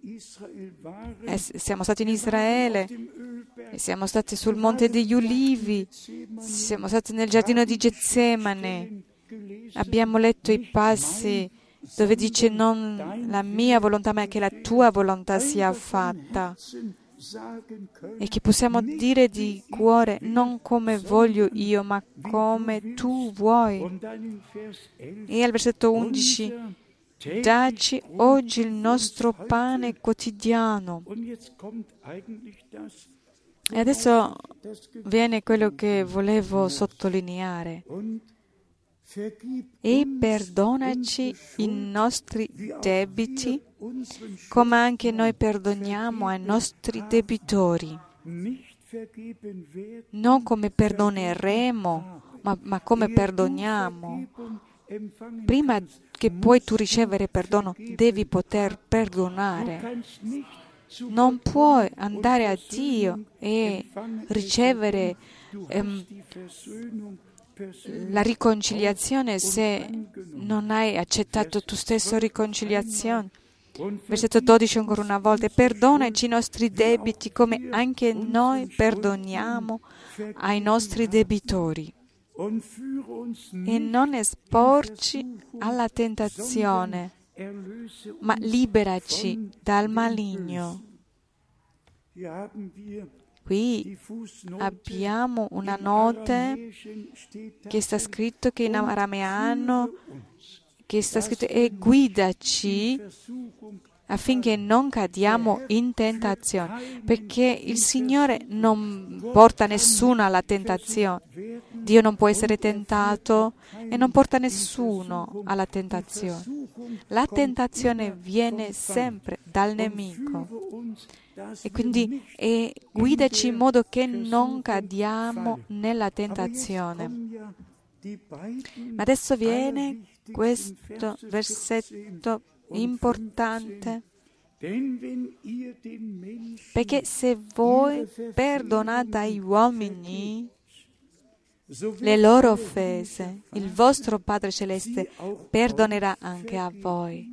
A: siamo stati in Israele, siamo stati sul Monte degli Ulivi, siamo stati nel giardino di Getsemane, abbiamo letto i passi dove dice non la mia volontà ma che la tua volontà sia fatta, e che possiamo dire di cuore: non come voglio io ma come tu vuoi. E al versetto undici: dacci oggi il nostro pane quotidiano. E adesso viene quello che volevo sottolineare: e perdonaci i nostri debiti come anche noi perdoniamo ai nostri debitori. Non come perdoneremo, ma, ma come perdoniamo. Prima che puoi tu ricevere perdono, devi poter perdonare. Non puoi andare a Dio e ricevere ehm, la riconciliazione se non hai accettato tu stesso riconciliazione. Versetto dodici ancora una volta: perdonaci i nostri debiti come anche noi perdoniamo ai nostri debitori, e non esporci alla tentazione, ma liberaci dal maligno. Qui abbiamo una nota che sta scritto che in arameano, che sta scritto: e guidaci affinché non cadiamo in tentazione, perché il Signore non porta nessuno alla tentazione. Dio non può essere tentato e non porta nessuno alla tentazione. La tentazione viene sempre dal nemico. E quindi e guidaci in modo che non cadiamo nella tentazione. Ma adesso viene questo versetto importante, perché se voi perdonate agli uomini le loro offese, il vostro Padre Celeste perdonerà anche a voi.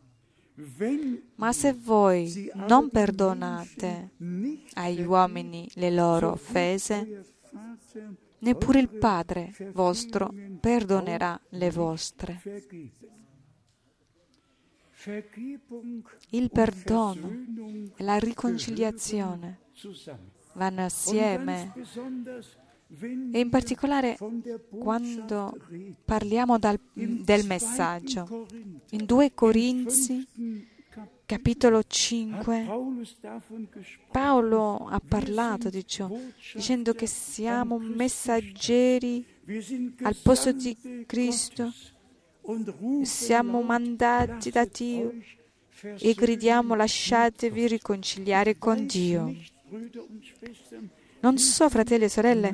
A: Ma se voi non perdonate agli uomini le loro offese, neppure il Padre vostro perdonerà le vostre. Il perdono e la riconciliazione vanno assieme. E in particolare quando parliamo dal, del messaggio, in due Corinzi, capitolo cinque, Paolo ha parlato di ciò, dicendo che siamo messaggeri al posto di Cristo, siamo mandati da Dio e gridiamo: lasciatevi riconciliare con Dio. Non so, fratelli e sorelle,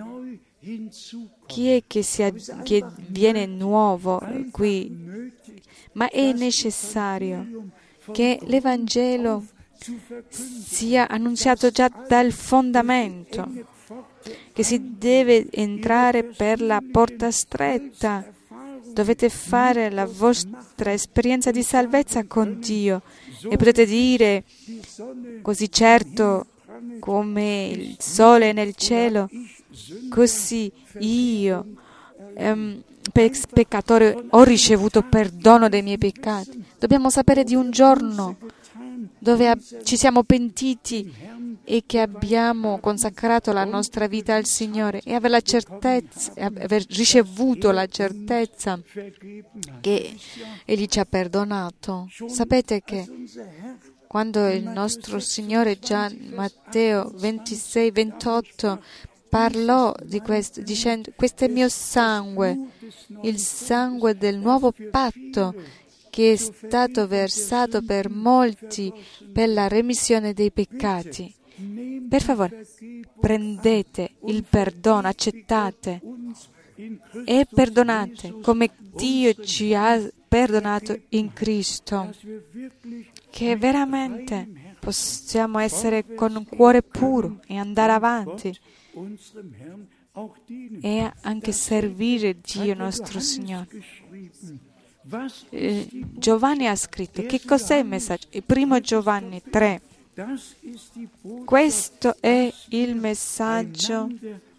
A: chi è che, sia, che viene nuovo qui, ma è necessario che l'Evangelo sia annunziato già dal fondamento, che si deve entrare per la porta stretta. Dovete fare la vostra esperienza di salvezza con Dio e potete dire così certo come il sole nel cielo, così io, ehm, peccatore, ho ricevuto perdono dei miei peccati. Dobbiamo sapere di un giorno dove ab- ci siamo pentiti e che abbiamo consacrato la nostra vita al Signore e aver la certezza, aver ricevuto la certezza che Egli ci ha perdonato. Sapete che quando il nostro Signore Gian Matteo ventisei ventotto parlò di questo, dicendo: questo è il mio sangue, il sangue del nuovo patto, che è stato versato per molti per la remissione dei peccati. Per favore, prendete il perdono, accettate e perdonate come Dio ci ha perdonato in Cristo, che veramente possiamo essere con un cuore puro e andare avanti e anche servire Dio nostro Signore. Eh, Giovanni ha scritto, che cos'è il messaggio? Il primo Giovanni tre. Questo è il messaggio,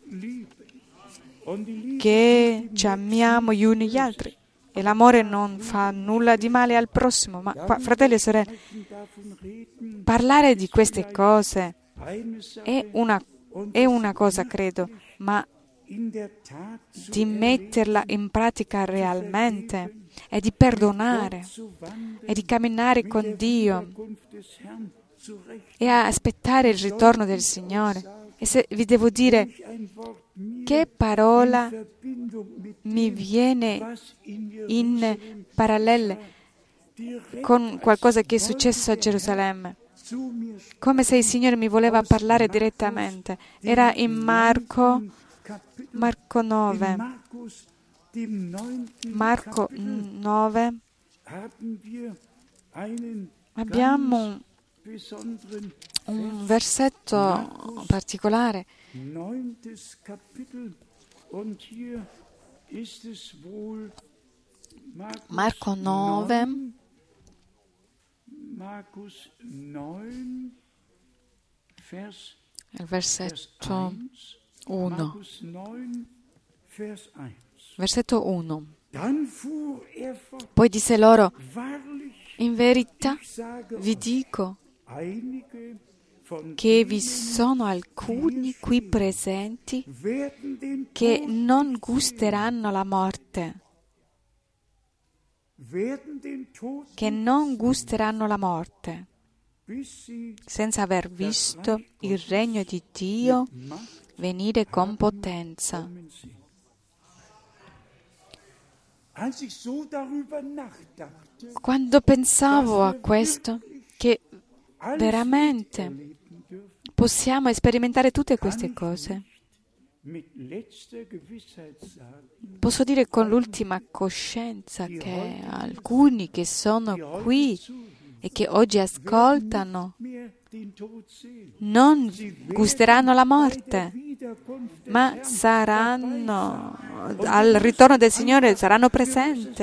A: che ci amiamo gli uni gli altri. E l'amore non fa nulla di male al prossimo. Ma fratelli e sorelle, parlare di queste cose è una, è una cosa, credo, ma di metterla in pratica realmente e di perdonare e di camminare con Dio e aspettare il ritorno del Signore. E se vi devo dire che parola mi viene in parallelo con qualcosa che è successo a Gerusalemme, come se il Signore mi voleva parlare direttamente. Era in Marco, Marco nove. Marco nove. Abbiamo un versetto particolare. Marco nove. Il versetto uno. Versetto uno. Poi disse loro: in verità vi dico che vi sono alcuni qui presenti che non gusteranno la morte, che non gusteranno la morte, senza aver visto il regno di Dio venire con potenza. Quando pensavo a questo, che veramente possiamo sperimentare tutte queste cose, posso dire con l'ultima coscienza che alcuni che sono qui e che oggi ascoltano non gusteranno la morte, ma saranno al ritorno del Signore, saranno presenti.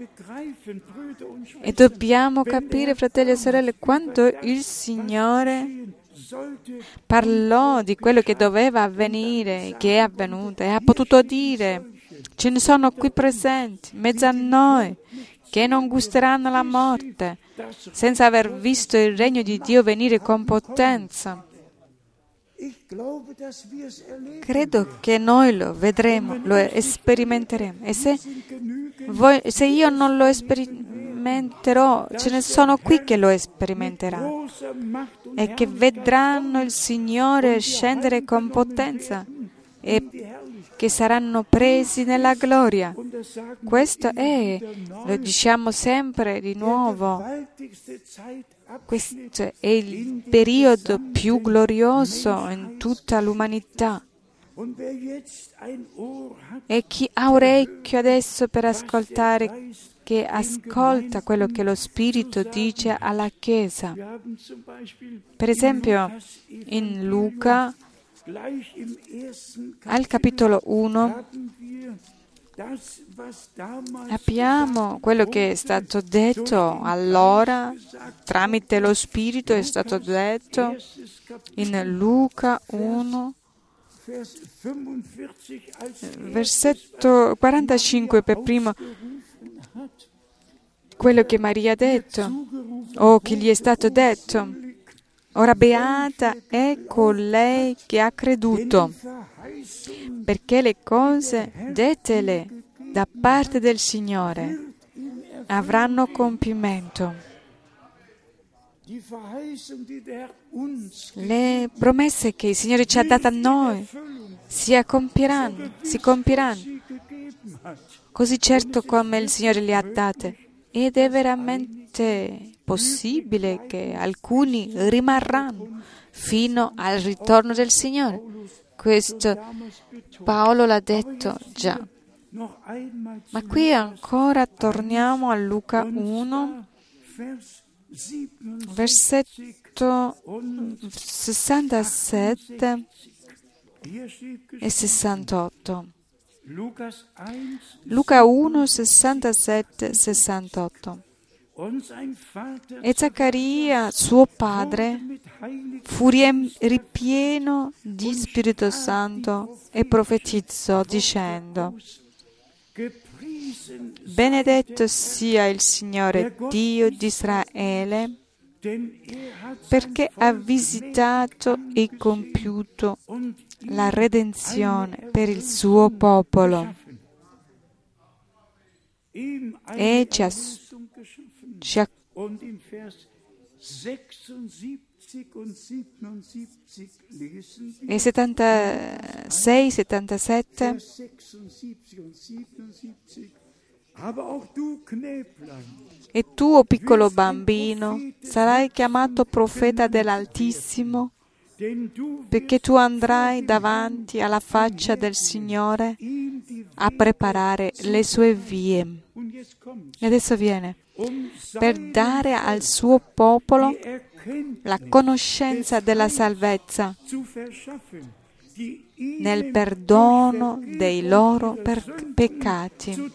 A: E dobbiamo capire, fratelli e sorelle, quando il Signore parlò di quello che doveva avvenire, che è avvenuto, e ha potuto dire: ce ne sono qui presenti, in mezzo a noi, che non gusteranno la morte, senza aver visto il regno di Dio venire con potenza. Credo che noi lo vedremo, lo sperimenteremo. E se, voi, se io non lo sperimenterò, ce ne sono qui che lo sperimenteranno e che vedranno il Signore scendere con potenza e che saranno presi nella gloria. Questo è, lo diciamo sempre di nuovo, questo è il periodo più glorioso in tutta l'umanità. E chi ha orecchio adesso per ascoltare, che ascolta quello che lo Spirito dice alla Chiesa. Per esempio, in Luca, al capitolo uno, abbiamo quello che è stato detto allora, tramite lo Spirito è stato detto in Luca uno, versetto quarantacinque per primo, quello che Maria ha detto, o che gli è stato detto: ora beata è colei che ha creduto, perché le cose dettele da parte del Signore avranno compimento. Le promesse che il Signore ci ha dato a noi si compiranno, si compiranno, così certo come il Signore le ha date. Ed è veramente possibile che alcuni rimarranno fino al ritorno del Signore. Questo Paolo l'ha detto già. Ma qui ancora torniamo a Luca uno, versetto sessantasette e sessantotto. Luca uno, sessantasette sessantotto. E Zaccaria, suo padre, fu ripieno di Spirito Santo e profetizzò dicendo: benedetto sia il Signore Dio di Israele, perché ha visitato e compiuto la redenzione per il suo popolo e ci ha, ci ha e settantasei settantasette e tu, o piccolo bambino, sarai chiamato profeta dell'Altissimo, perché tu andrai davanti alla faccia del Signore a preparare le sue vie. E adesso viene, per dare al suo popolo la conoscenza della salvezza nel perdono dei loro per- peccati.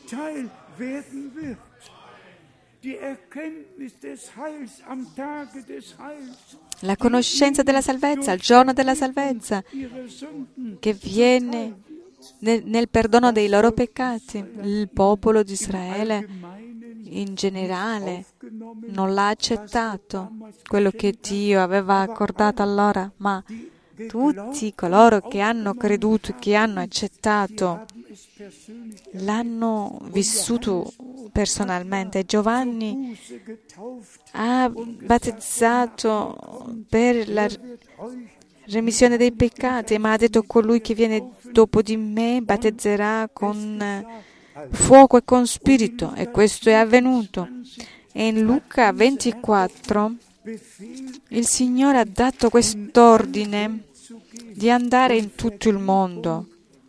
A: La conoscenza della salvezza, il giorno della salvezza, che viene nel, nel perdono dei loro peccati. Il popolo di Israele in generale non l'ha accettato, quello che Dio aveva accordato allora, ma tutti coloro che hanno creduto, che hanno accettato, l'hanno vissuto personalmente. Giovanni ha battezzato per la remissione dei peccati, ma ha detto: colui che viene dopo di me battezzerà con fuoco e con spirito, e questo è avvenuto. E in Luca ventiquattro il Signore ha dato quest'ordine di andare in tutto il mondo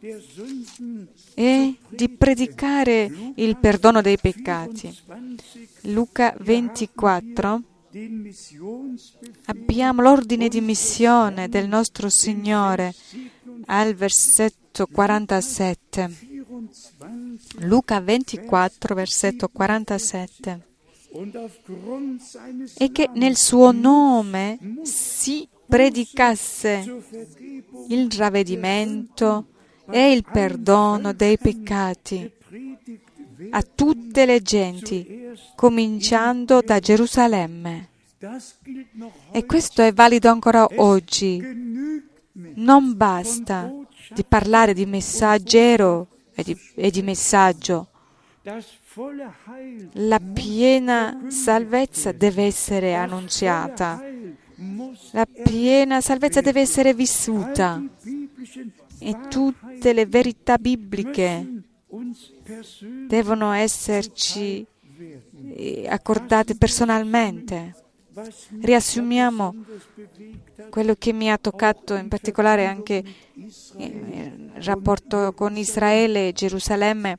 A: e di predicare il perdono dei peccati. Luca ventiquattro abbiamo l'ordine di missione del nostro Signore al versetto quarantasette. Luca ventiquattro, versetto quarantasette. E che nel suo nome si predicasse il ravvedimento e il perdono dei peccati a tutte le genti, cominciando da Gerusalemme. E questo è valido ancora oggi. Non basta di parlare di messaggero e di, e di messaggio. La piena salvezza deve essere annunziata. La piena salvezza deve essere vissuta. E tutte le verità bibliche devono esserci accordate personalmente. Riassumiamo quello che mi ha toccato in particolare anche in rapporto con Israele e Gerusalemme.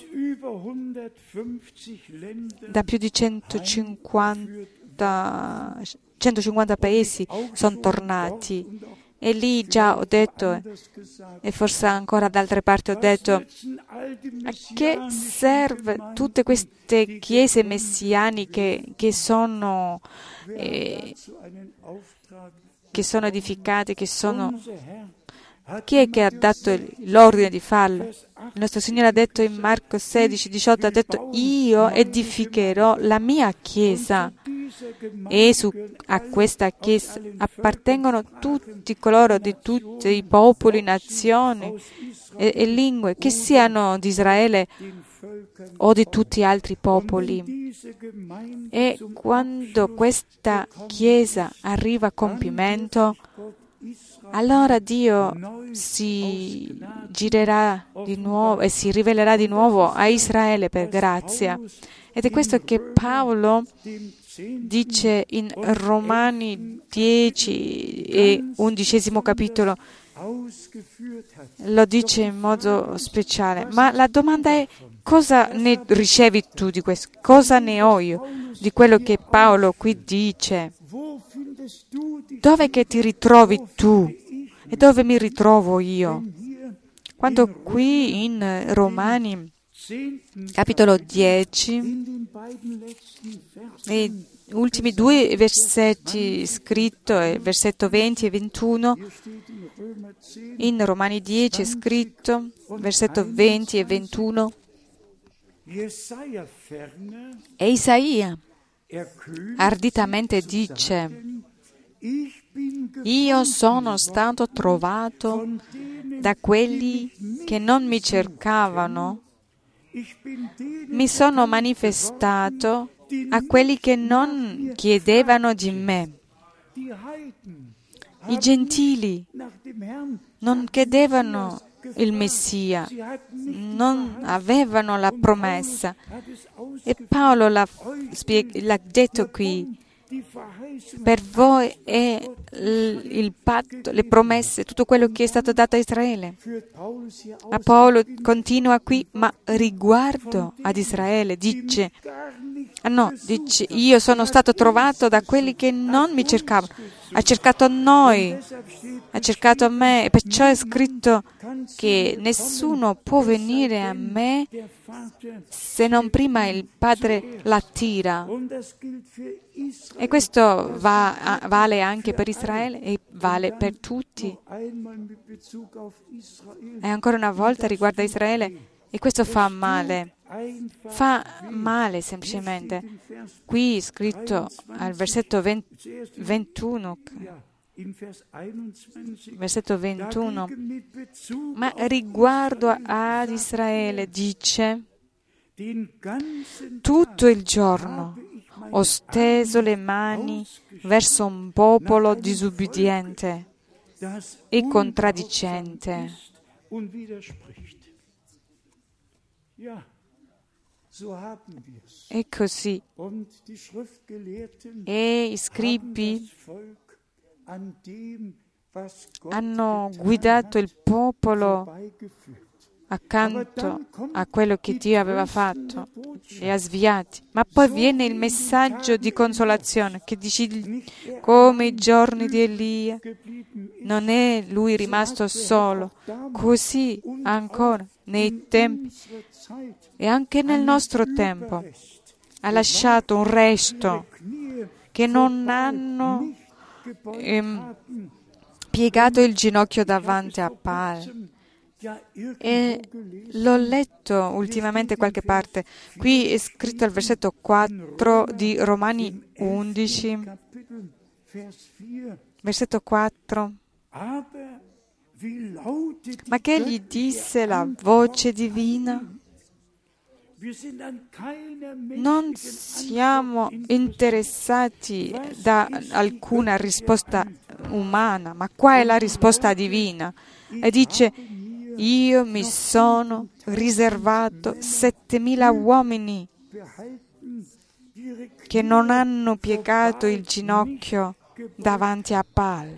A: Da più di centocinquanta, centocinquanta paesi sono tornati. E lì già ho detto, e forse ancora da altre parti ho detto, a che serve tutte queste chiese messianiche che sono, eh, che sono edificate, che sono... Chi è che ha dato l'ordine di farlo? Il nostro Signore ha detto in Marco sedici, diciotto, ha detto, io edificherò la mia chiesa. E su, a questa chiesa appartengono tutti coloro di tutti i popoli, nazioni e, e lingue, che siano di Israele o di tutti gli altri popoli. E quando questa chiesa arriva a compimento, allora Dio si girerà di nuovo e si rivelerà di nuovo a Israele per grazia. Ed è questo che Paolo dice in Romani dieci e undicesimo capitolo, lo dice in modo speciale. Ma la domanda è: cosa ne ricevi tu di questo? Cosa ne ho io di quello che Paolo qui dice? Dove che ti ritrovi tu? E dove mi ritrovo io? Quando qui in Romani capitolo dieci, i ultimi due versetti scritto, il versetto venti e ventuno, in Romani dieci è scritto, versetto venti e ventuno, e Isaia arditamente dice: io sono stato trovato da quelli che non mi cercavano, mi sono manifestato a quelli che non chiedevano di me. I gentili non chiedevano il Messia, non avevano la promessa. E Paolo l'ha, spieg- l'ha detto qui: per voi è il patto, le promesse, tutto quello che è stato dato a Israele. Ma Paolo continua qui, ma riguardo ad Israele dice, ah no, dice, io sono stato trovato da quelli che non mi cercavano, ha cercato noi, ha cercato me, e perciò è scritto che nessuno può venire a me se non prima il Padre l'attira. E questo va, vale anche per Israele e vale per tutti. E ancora una volta riguarda Israele, e questo fa male. Fa male semplicemente. Qui è scritto al versetto ventuno, versetto ventuno, ma riguardo ad Israele dice: tutto il giorno ho steso le mani verso un popolo disubbidiente e contraddicente. È così. E i scribi hanno guidato il popolo accanto a quello che Dio aveva fatto, li ha sviati. Ma poi viene il messaggio di consolazione che dice: come i giorni di Elia, non è lui rimasto solo, così ancora nei tempi e anche nel nostro tempo ha lasciato un resto che non hanno ehm, piegato il ginocchio davanti a Baal. E l'ho letto ultimamente qualche parte. Qui è scritto al versetto quattro di Romani undici, versetto quattro. Ma che gli disse la voce divina? Non siamo interessati da alcuna risposta umana, ma qua è la risposta divina. E dice: io mi sono riservato settemila uomini che non hanno piegato il ginocchio davanti a Baal.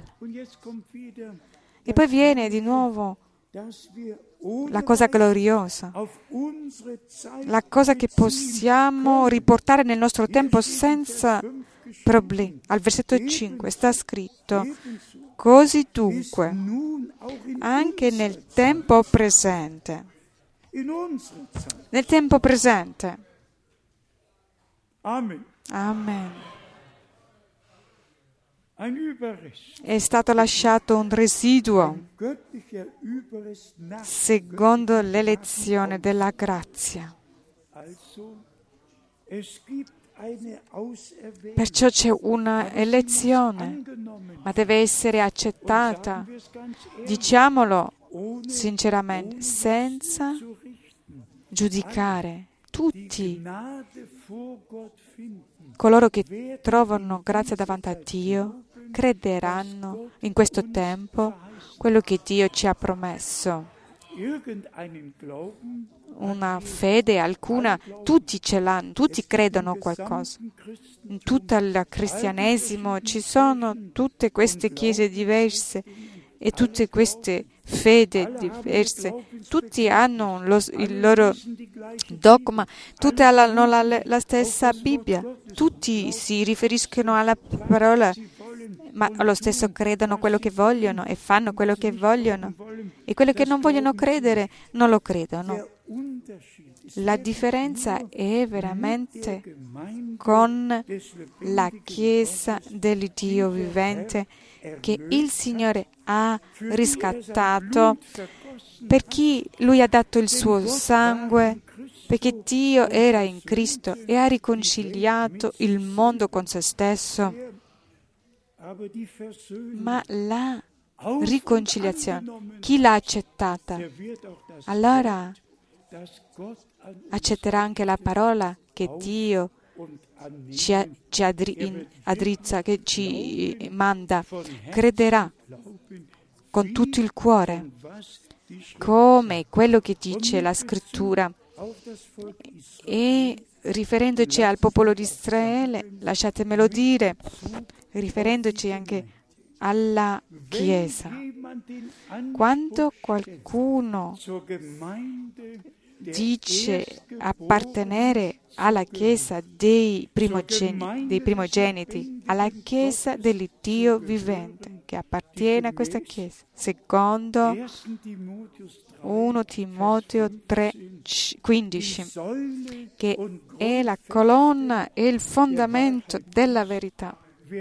A: E poi viene di nuovo la cosa gloriosa, la cosa che possiamo riportare nel nostro tempo senza problemi. Al versetto cinque sta scritto: così dunque, anche nel tempo presente, nel tempo presente, Amen, è stato lasciato un residuo secondo l'elezione della grazia. Perciò c'è una elezione, ma deve essere accettata, diciamolo sinceramente, senza giudicare. Tutti coloro che trovano grazia davanti a Dio crederanno in questo tempo quello che Dio ci ha promesso. Una fede, alcuna, tutti ce l'hanno, tutti credono qualcosa. In tutto il cristianesimo ci sono tutte queste chiese diverse e tutte queste fedi diverse. Tutti hanno lo, il loro dogma, tutti hanno la, la stessa Bibbia, tutti si riferiscono alla parola, ma allo stesso credono quello che vogliono e fanno quello che vogliono, e quello che non vogliono credere non lo credono. La differenza è veramente con la Chiesa dell'Iddio vivente che il Signore ha riscattato, per chi Lui ha dato il suo sangue, perché Dio era in Cristo e ha riconciliato il mondo con se stesso. Ma la riconciliazione, chi l'ha accettata, allora accetterà anche la parola che Dio ci, ci addrizza, che ci manda, crederà con tutto il cuore, come quello che dice la Scrittura. E riferendoci al popolo di Israele, lasciatemelo dire, riferendoci anche alla Chiesa, quando qualcuno dice appartenere alla Chiesa dei primogeniti, dei primogeniti, alla Chiesa dell'Iddio vivente, che appartiene a questa Chiesa, secondo primo Timoteo tre quindici, che è la colonna e il fondamento della verità.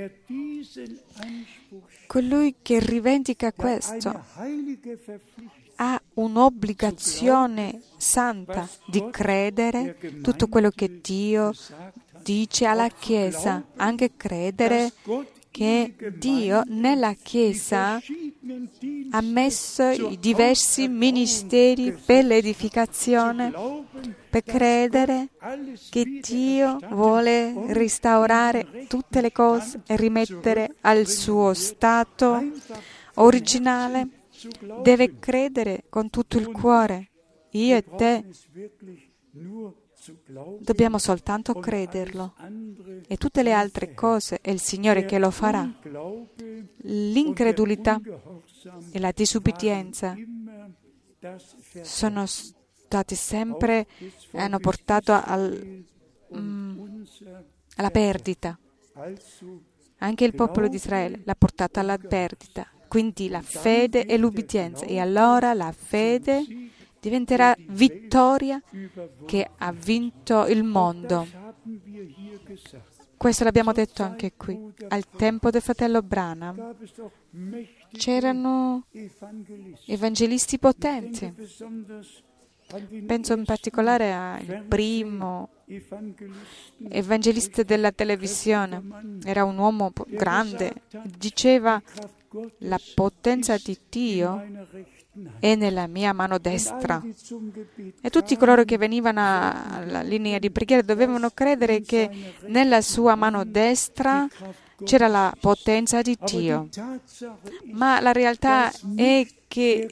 A: Colui che rivendica questo ha un'obbligazione santa di credere tutto quello che Dio dice alla Chiesa, anche credere che Dio nella Chiesa ha messo i diversi ministeri per l'edificazione, per credere che Dio vuole restaurare tutte le cose e rimettere al suo stato originale. Deve credere con tutto il cuore. Io e te Dobbiamo soltanto crederlo. E tutte le altre cose è il Signore che lo farà. L'incredulità e la disubbidienza sono stati sempre, hanno portato al, mm, alla perdita. Anche il popolo di Israele l'ha portato alla perdita. Quindi la fede e l'ubbidienza. E allora la fede diventerà vittoria che ha vinto il mondo. Questo l'abbiamo detto anche qui. Al tempo del fratello Branham c'erano evangelisti potenti. Penso in particolare al primo evangelista della televisione. Era un uomo grande. Diceva: la potenza di Dio è nella mia mano destra. E tutti coloro che venivano alla linea di preghiera dovevano credere che nella sua mano destra c'era la potenza di Dio. Ma la realtà è che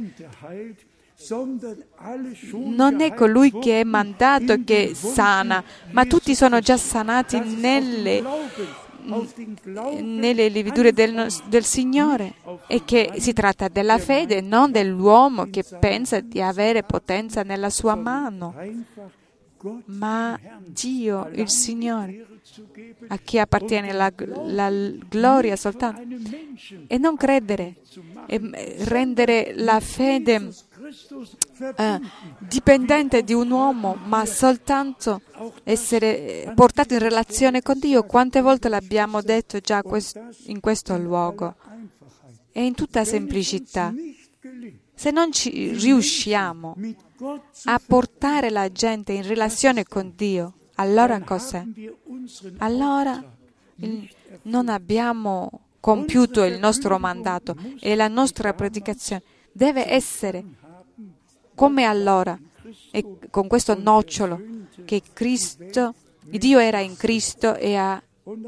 A: non è colui che è mandato che sana, ma tutti sono già sanati nelle, nelle lividure del, del Signore, e che si tratta della fede, non dell'uomo che pensa di avere potenza nella sua mano, ma Dio, il Signore, a chi appartiene la, la gloria soltanto, e non credere e rendere la fede eh, dipendente di un uomo, ma soltanto essere portato in relazione con Dio. Quante volte l'abbiamo detto già quest- in questo luogo, e in tutta semplicità. Se non ci riusciamo a portare la gente in relazione con Dio, allora cos'è? Allora il, non abbiamo compiuto il nostro mandato, e la nostra predicazione deve essere come allora, e con questo nocciolo, che Cristo, Dio era in Cristo e ha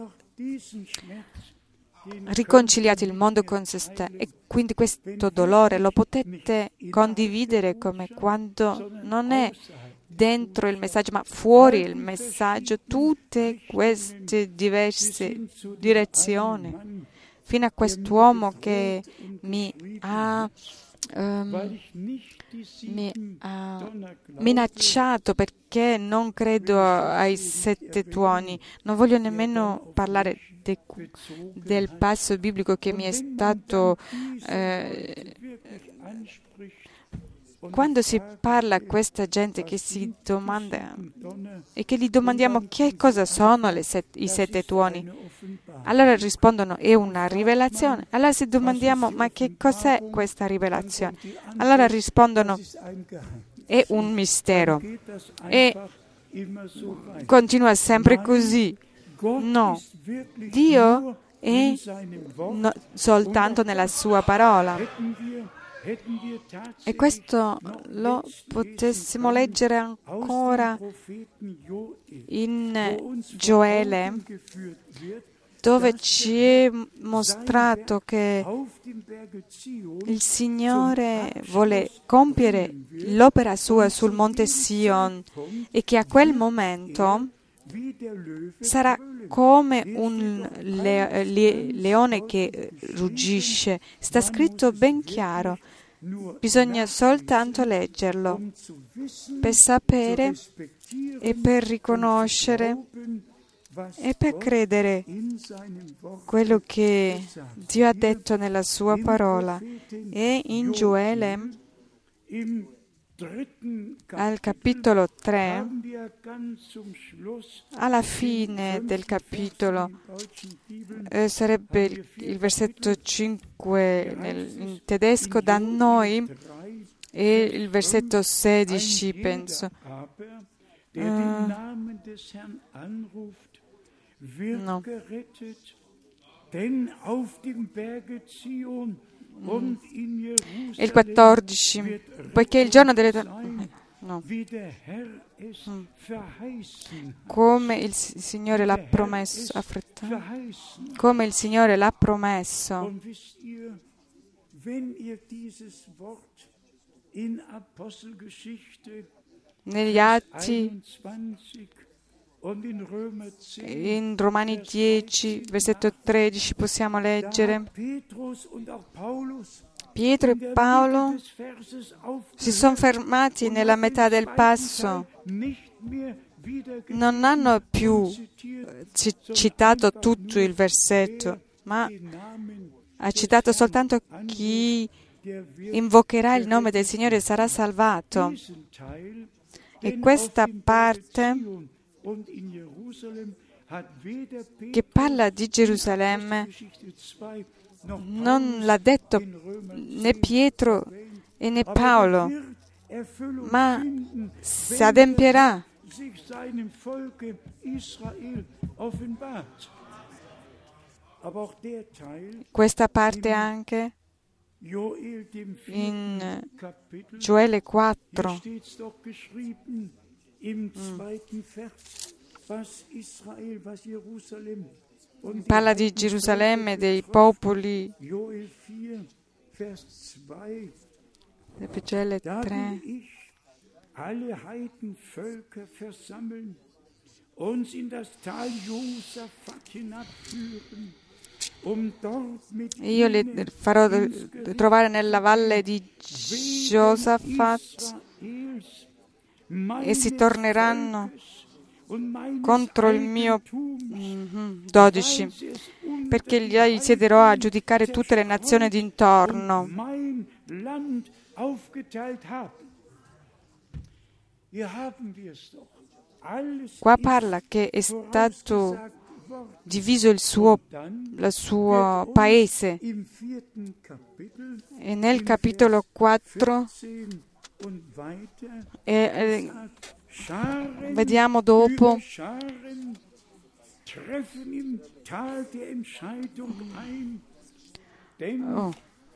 A: riconciliato il mondo con se stesso, e quindi questo dolore lo potete condividere come quando non è dentro il messaggio, ma fuori il messaggio, tutte queste diverse direzioni, fino a quest'uomo che mi ha, um, mi ha minacciato perché non credo ai sette tuoni. Non voglio nemmeno parlare de, del passo biblico che mi è stato eh, quando si parla a questa gente che si domanda e che gli domandiamo che cosa sono le set, i sette tuoni, allora rispondono è una rivelazione. Allora si domandiamo ma che cos'è questa rivelazione? Allora rispondono è un mistero, e continua sempre così. No, Dio è no, soltanto nella sua parola. E questo lo potessimo leggere ancora in Gioele, dove ci è mostrato che il Signore vuole compiere l'opera sua sul monte Sion, e che a quel momento sarà come un le- le- leone che ruggisce. Sta scritto ben chiaro. Bisogna soltanto leggerlo per sapere e per riconoscere e per credere quello che Dio ha detto nella sua parola. E in Gioele, al capitolo tre, alla fine del capitolo, eh, sarebbe il, il versetto cinque nel, in tedesco da noi, e il versetto sedici, penso. Uh, no. Mm. Il quattordici, poiché il giorno delle no. Mm. Come il Signore l'ha promesso, come il Signore l'ha promesso. negli Atti, in Romani dieci, versetto tredici, possiamo leggere: Pietro e Paolo si sono fermati nella metà del passo, non hanno più citato tutto il versetto, ma ha citato soltanto: chi invocherà il nome del Signore sarà salvato. E questa parte che parla di Gerusalemme non l'ha detto né Pietro e né Paolo, ma si adempierà. Questa parte anche in Gioele quattro mm. parla di Gerusalemme, dei popoli. Gioele tre.
B: Alle Heidenvölker versammeln, uns in das Tal Josaphat hinabführen, um dort mit
A: Io li farò trovare nella valle di Giosafat e si torneranno contro il mio mm-hmm, dodici, perché gli siederò a giudicare tutte le nazioni d'intorno. Qua parla che è stato diviso il suo, il suo paese, e nel capitolo quattro e, eh, vediamo dopo oh.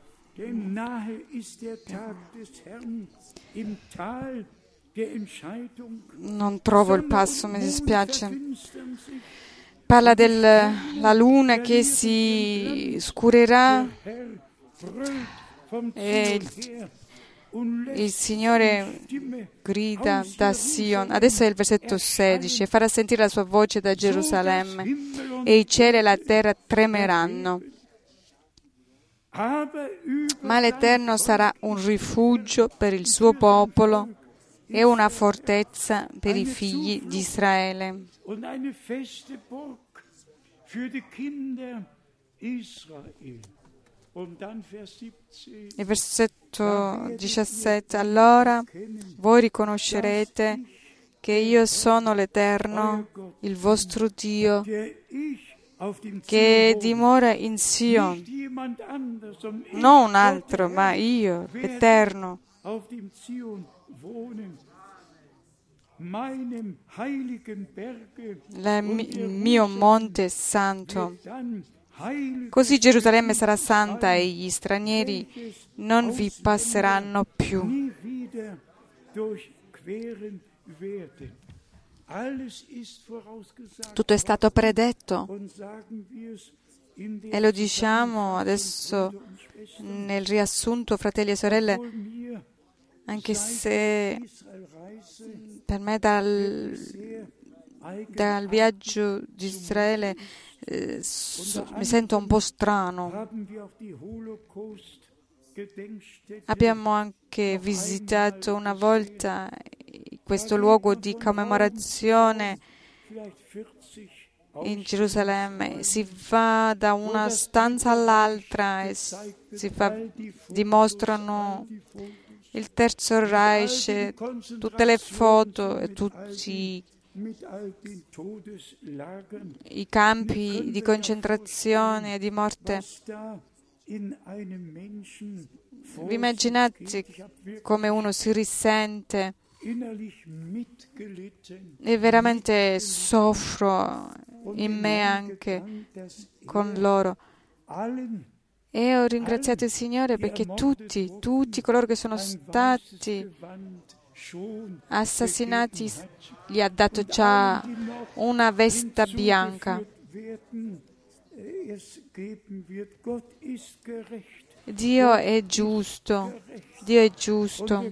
A: Non trovo il passo, mi dispiace. Parla della luna che si scurerà e il, il Signore grida da Sion. Adesso è il versetto sedici: e farà sentire la sua voce da Gerusalemme e i cieli e la terra tremeranno. Ma l'Eterno sarà un rifugio per il suo popolo e una fortezza per i figli di Israele. Il versetto diciassette: allora voi riconoscerete che io sono l'Eterno, il vostro Dio, che dimora in Sion, non un altro, ma io, l'Eterno. Il mio monte santo. Così Gerusalemme sarà santa e gli stranieri non vi passeranno più. Tutto è stato predetto e lo diciamo adesso nel riassunto, fratelli e sorelle, anche se per me dal, dal viaggio di Israele eh, so, mi sento un po' strano. Abbiamo anche visitato una volta questo luogo di commemorazione in Gerusalemme. Si va da una stanza all'altra e si fa, dimostrano il Terzo Reich, tutte le foto e tutti i campi di concentrazione e di morte. Vi immaginate come uno si risente e veramente soffro in me anche con loro. E ho ringraziato il Signore perché tutti, tutti coloro che sono stati assassinati gli ha dato già una veste bianca. Dio è giusto, Dio è giusto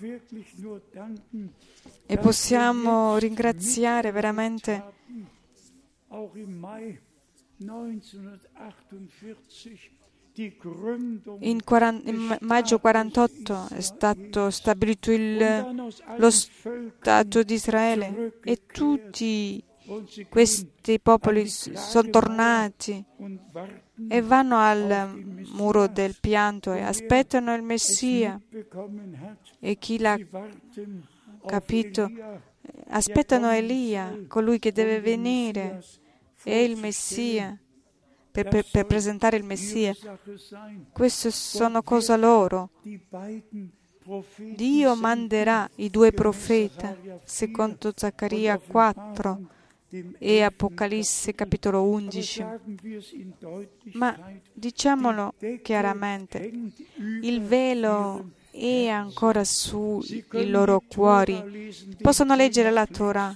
A: e possiamo ringraziare veramente in, quaranta, in maggio quarantotto è stato stabilito il, lo Stato di Israele e tutti questi popoli sono tornati e vanno al muro del pianto e aspettano il Messia. E chi l'ha capito, aspettano Elia, colui che deve venire, è il Messia, per, per, per presentare il Messia. Queste sono cose loro. Dio manderà i due profeti, secondo Zaccaria quattro e Apocalisse capitolo undici. Ma diciamolo chiaramente, il velo è ancora sui loro cuori. Possono leggere la Torah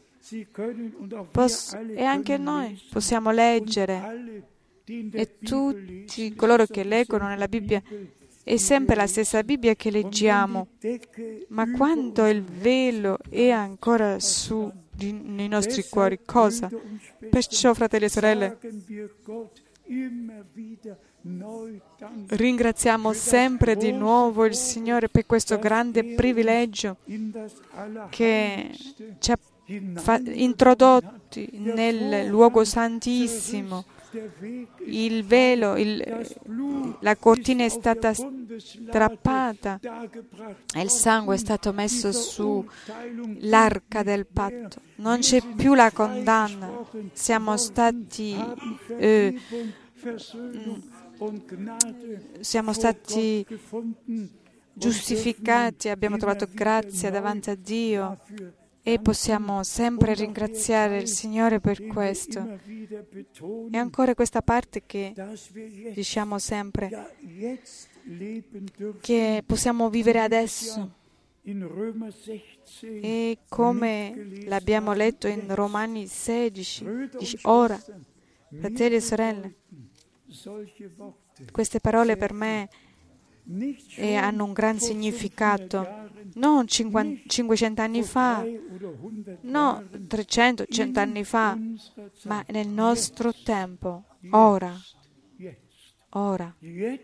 A: Pos- e anche noi possiamo leggere, e tutti coloro che leggono nella Bibbia è sempre la stessa Bibbia che leggiamo, ma quando il velo è ancora su nei nostri cuori, cosa? Perciò, fratelli e sorelle, ringraziamo sempre di nuovo il Signore per questo grande privilegio che ci ha fa- introdotti nel luogo santissimo. Il velo, il, la cortina è stata strappata e il sangue è stato messo sull'arca del patto. Non c'è più la condanna. Siamo stati eh, siamo stati giustificati, abbiamo trovato grazia davanti a Dio. E possiamo sempre ringraziare il Signore per questo. E ancora questa parte che diciamo sempre, che possiamo vivere adesso. E come l'abbiamo letto in Romani sedici, dice, ora, fratelli e sorelle, queste parole per me e hanno un gran significato. Non cinquecento anni fa, no trecento, cento anni fa, ma nel nostro tempo, ora. Ora.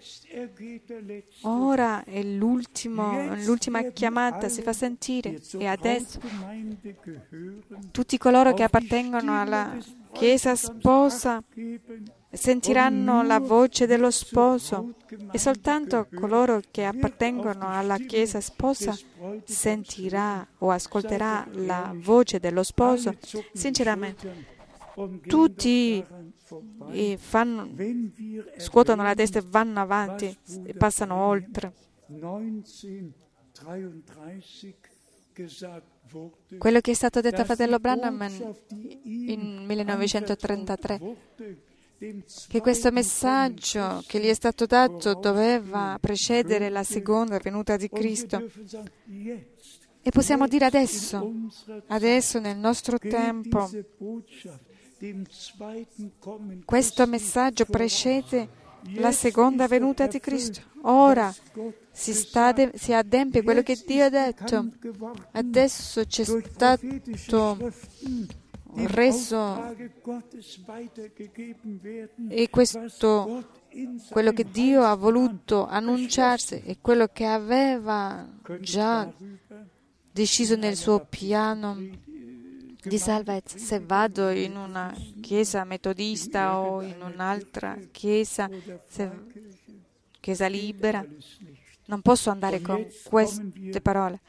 A: Ora è l'ultimo, l'ultima chiamata, si fa sentire. E adesso tutti coloro che appartengono alla Chiesa sposa sentiranno la voce dello sposo e soltanto coloro che appartengono alla Chiesa sposa sentirà o ascolterà la voce dello sposo. Sinceramente, tutti e fanno, scuotono la testa e vanno avanti e passano oltre. Quello che è stato detto a fratello Branham in millenovecentotrentatré, che questo messaggio che gli è stato dato doveva precedere la seconda venuta di Cristo. E possiamo dire adesso, adesso nel nostro tempo, questo messaggio precede la seconda venuta di Cristo. Ora si, sta de- si adempie quello che Dio ha detto. Adesso c'è stato reso e questo, quello che Dio ha voluto annunciarsi e quello che aveva già deciso nel suo piano di salvezza. Se vado in una chiesa metodista o in un'altra chiesa, se, chiesa libera, non posso andare con queste parole.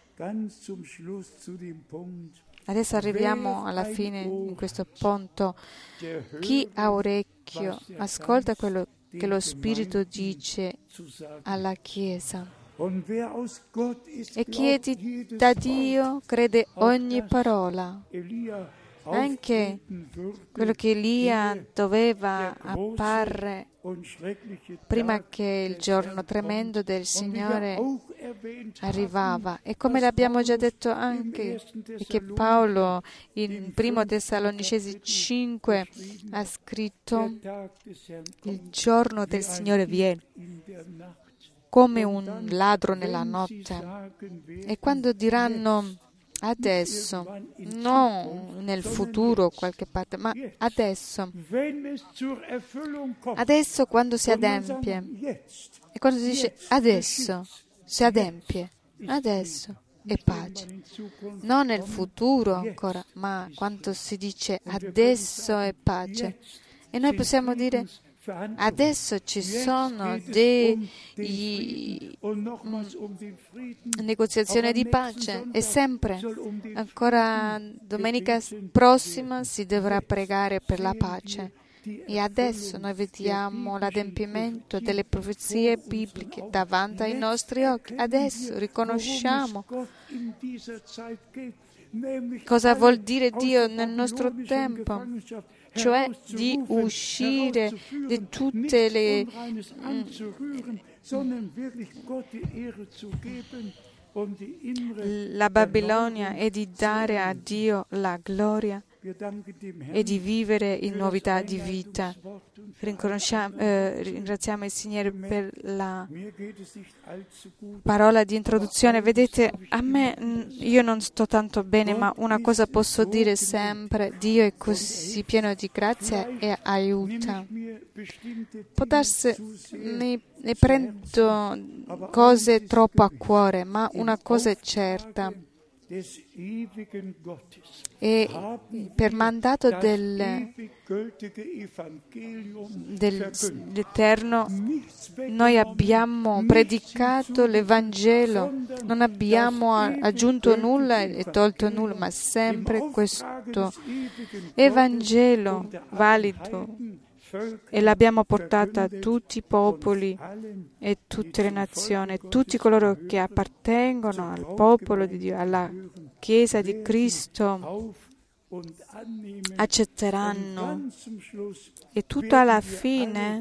A: Adesso arriviamo alla fine in questo punto. Chi ha orecchio ascolta quello che lo Spirito dice alla Chiesa. E chi è di, da Dio crede ogni parola, anche quello che Elia doveva apparire prima che il giorno tremendo del Signore arrivava. E come l'abbiamo già detto anche, che Paolo in primo Tessalonicesi cinque ha scritto: il giorno del Signore viene come un ladro nella notte. E quando diranno adesso, non nel futuro qualche parte, ma adesso, adesso quando si adempie, e quando si dice adesso, si adempie, adesso è pace. Non nel futuro ancora, ma quando si dice adesso è pace. E noi possiamo dire: adesso ci sono delle negoziazioni di pace e sempre, ancora domenica prossima, si dovrà pregare per la pace. E adesso noi vediamo l'adempimento delle profezie bibliche davanti ai nostri occhi. Adesso riconosciamo cosa vuol dire Dio nel nostro tempo, cioè di uscire di tutte le la Babilonia e di dare a Dio la gloria e di vivere in novità di vita. Eh, ringraziamo il Signore per la parola di introduzione. Vedete, a me, io non sto tanto bene, ma una cosa posso dire sempre: Dio è così pieno di grazia e aiuta. Può darsi ne, ne prendo cose troppo a cuore, ma una cosa è certa: e per mandato del, dell'Eterno noi abbiamo predicato l'Evangelo, non abbiamo aggiunto nulla e tolto nulla, ma sempre questo Evangelo valido, e l'abbiamo portata a tutti i popoli e tutte le nazioni. Tutti coloro che appartengono al popolo di Dio, alla Chiesa di Cristo, accetteranno. E tutto alla fine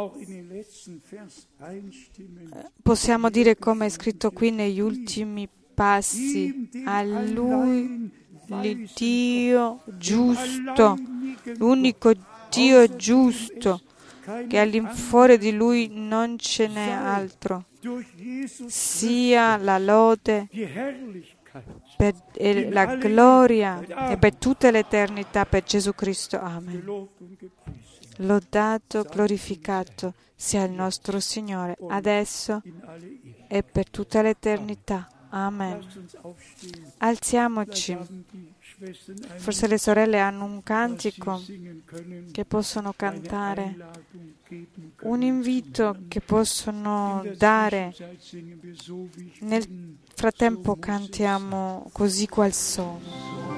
A: possiamo dire, come è scritto qui negli ultimi passi: a Lui, il Dio giusto, l'unico Dio giusto, che all'infuori di Lui non ce n'è altro, sia la lode per, e la gloria e per tutta l'eternità per Gesù Cristo. Amen. Lodato, glorificato sia il nostro Signore, adesso e per tutta l'eternità. Amen. Alziamoci. Forse le sorelle hanno un cantico che possono cantare, un invito che possono dare. Nel frattempo cantiamo così qual sono.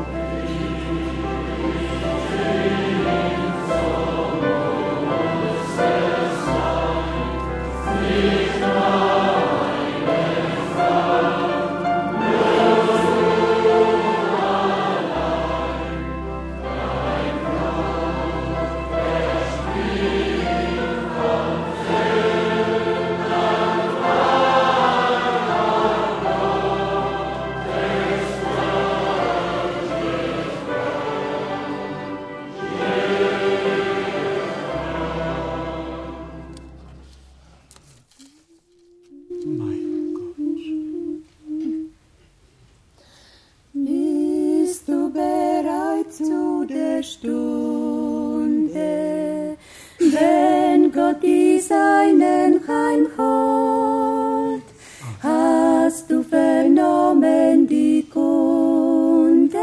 C: Stunde, wenn Gott die Seinen heimholt, hast du vernommen die Kunde,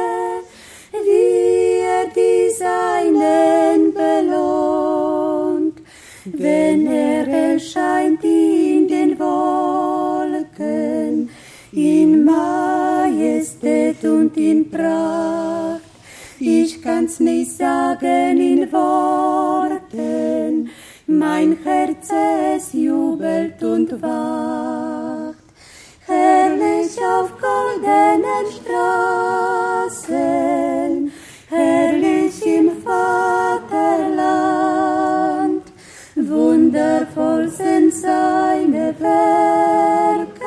C: wie er die Seinen belohnt, wenn er erscheint in den Wolken, in Majestät und in Pracht. Ich kann's nicht sagen in Worten, mein Herz es jubelt und wacht. Herrlich auf goldenen Straßen, herrlich im Vaterland, wundervoll sind seine Werke,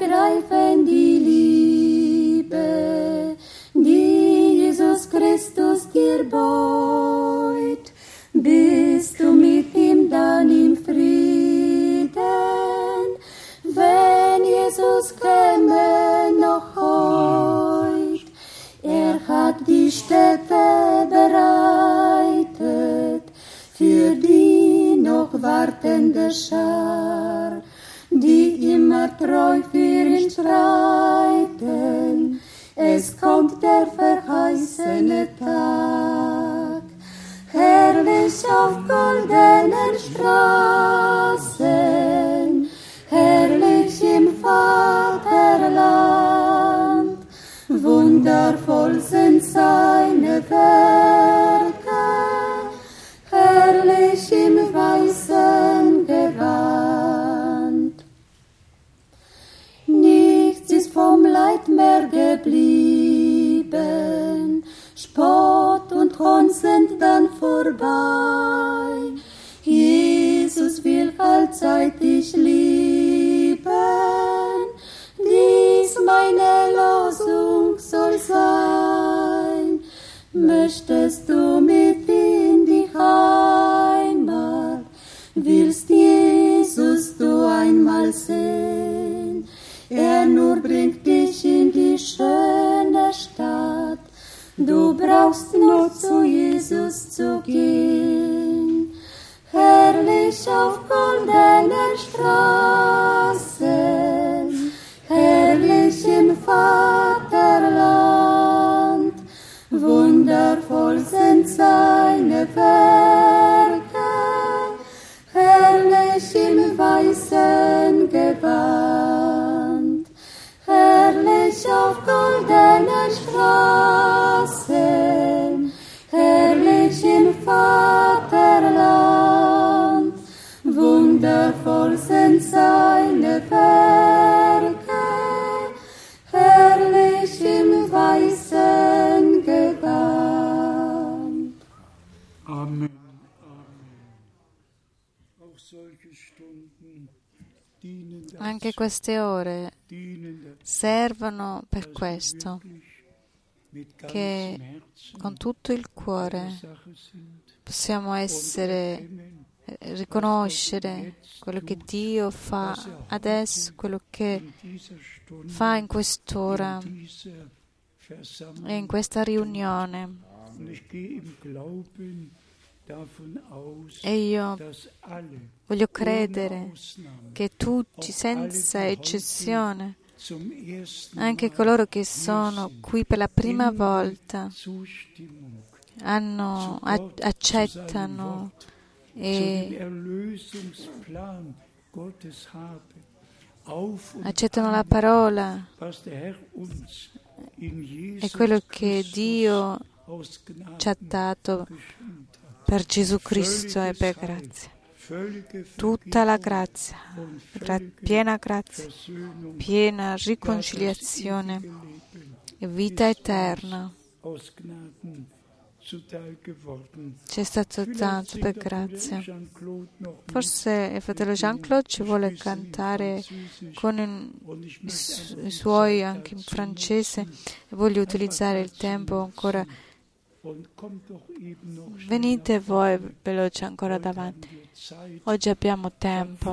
C: begreifen die Liebe, die Jesus Christus dir beut. Bist du mit ihm dann im Frieden, wenn Jesus käme noch heut. Er hat die Stätte bereitet für die noch wartende Schar, die immer treu für ihn streiten. Es kommt der verheißene Tag, herrlich auf goldenen Straßen, herrlich im Vaterland. Wundervoll sind seine Werke, herrlich im weißen Gewand. Nichts ist vom Leid mehr geblieben, Spott und Hohn sind dann vorbei. Jesus will allzeit dich lieben, dies meine Losung soll sein. Möchtest du mit in die Heimat, willst Jesus du einmal sehen? Er nur bringt dich in die schöne Stadt, du brauchst nur zu Jesus zu gehen. Herrlich auf goldenen Straßen, herrlich im Vaterland. Wundervoll sind seine Werke, herrlich im weißen Gewand. Herrlich auf goldenen Straßen, herrlich im Vaterland. Wundervoll sind seine Werke, herrlich im weißen Gewand.
B: Amen. Amen. Auch solche Stunden dienen
A: Anche queste ore servono per questo, che con tutto il cuore possiamo essere, riconoscere quello che Dio fa adesso, quello che fa in quest'ora e in questa riunione. E io voglio credere che tutti, senza eccezione, anche coloro che sono qui per la prima volta, hanno, accettano e accettano la parola e quello che Dio ci ha dato per Gesù Cristo e per grazia. Tutta la grazia, gra- piena grazia, piena riconciliazione e vita eterna. Ci è stato dato per grazia. Forse il fratello Jean-Claude ci vuole cantare con i, i suoi anche in francese e voglio utilizzare il tempo ancora. Venite voi veloci ancora davanti. Oggi abbiamo tempo.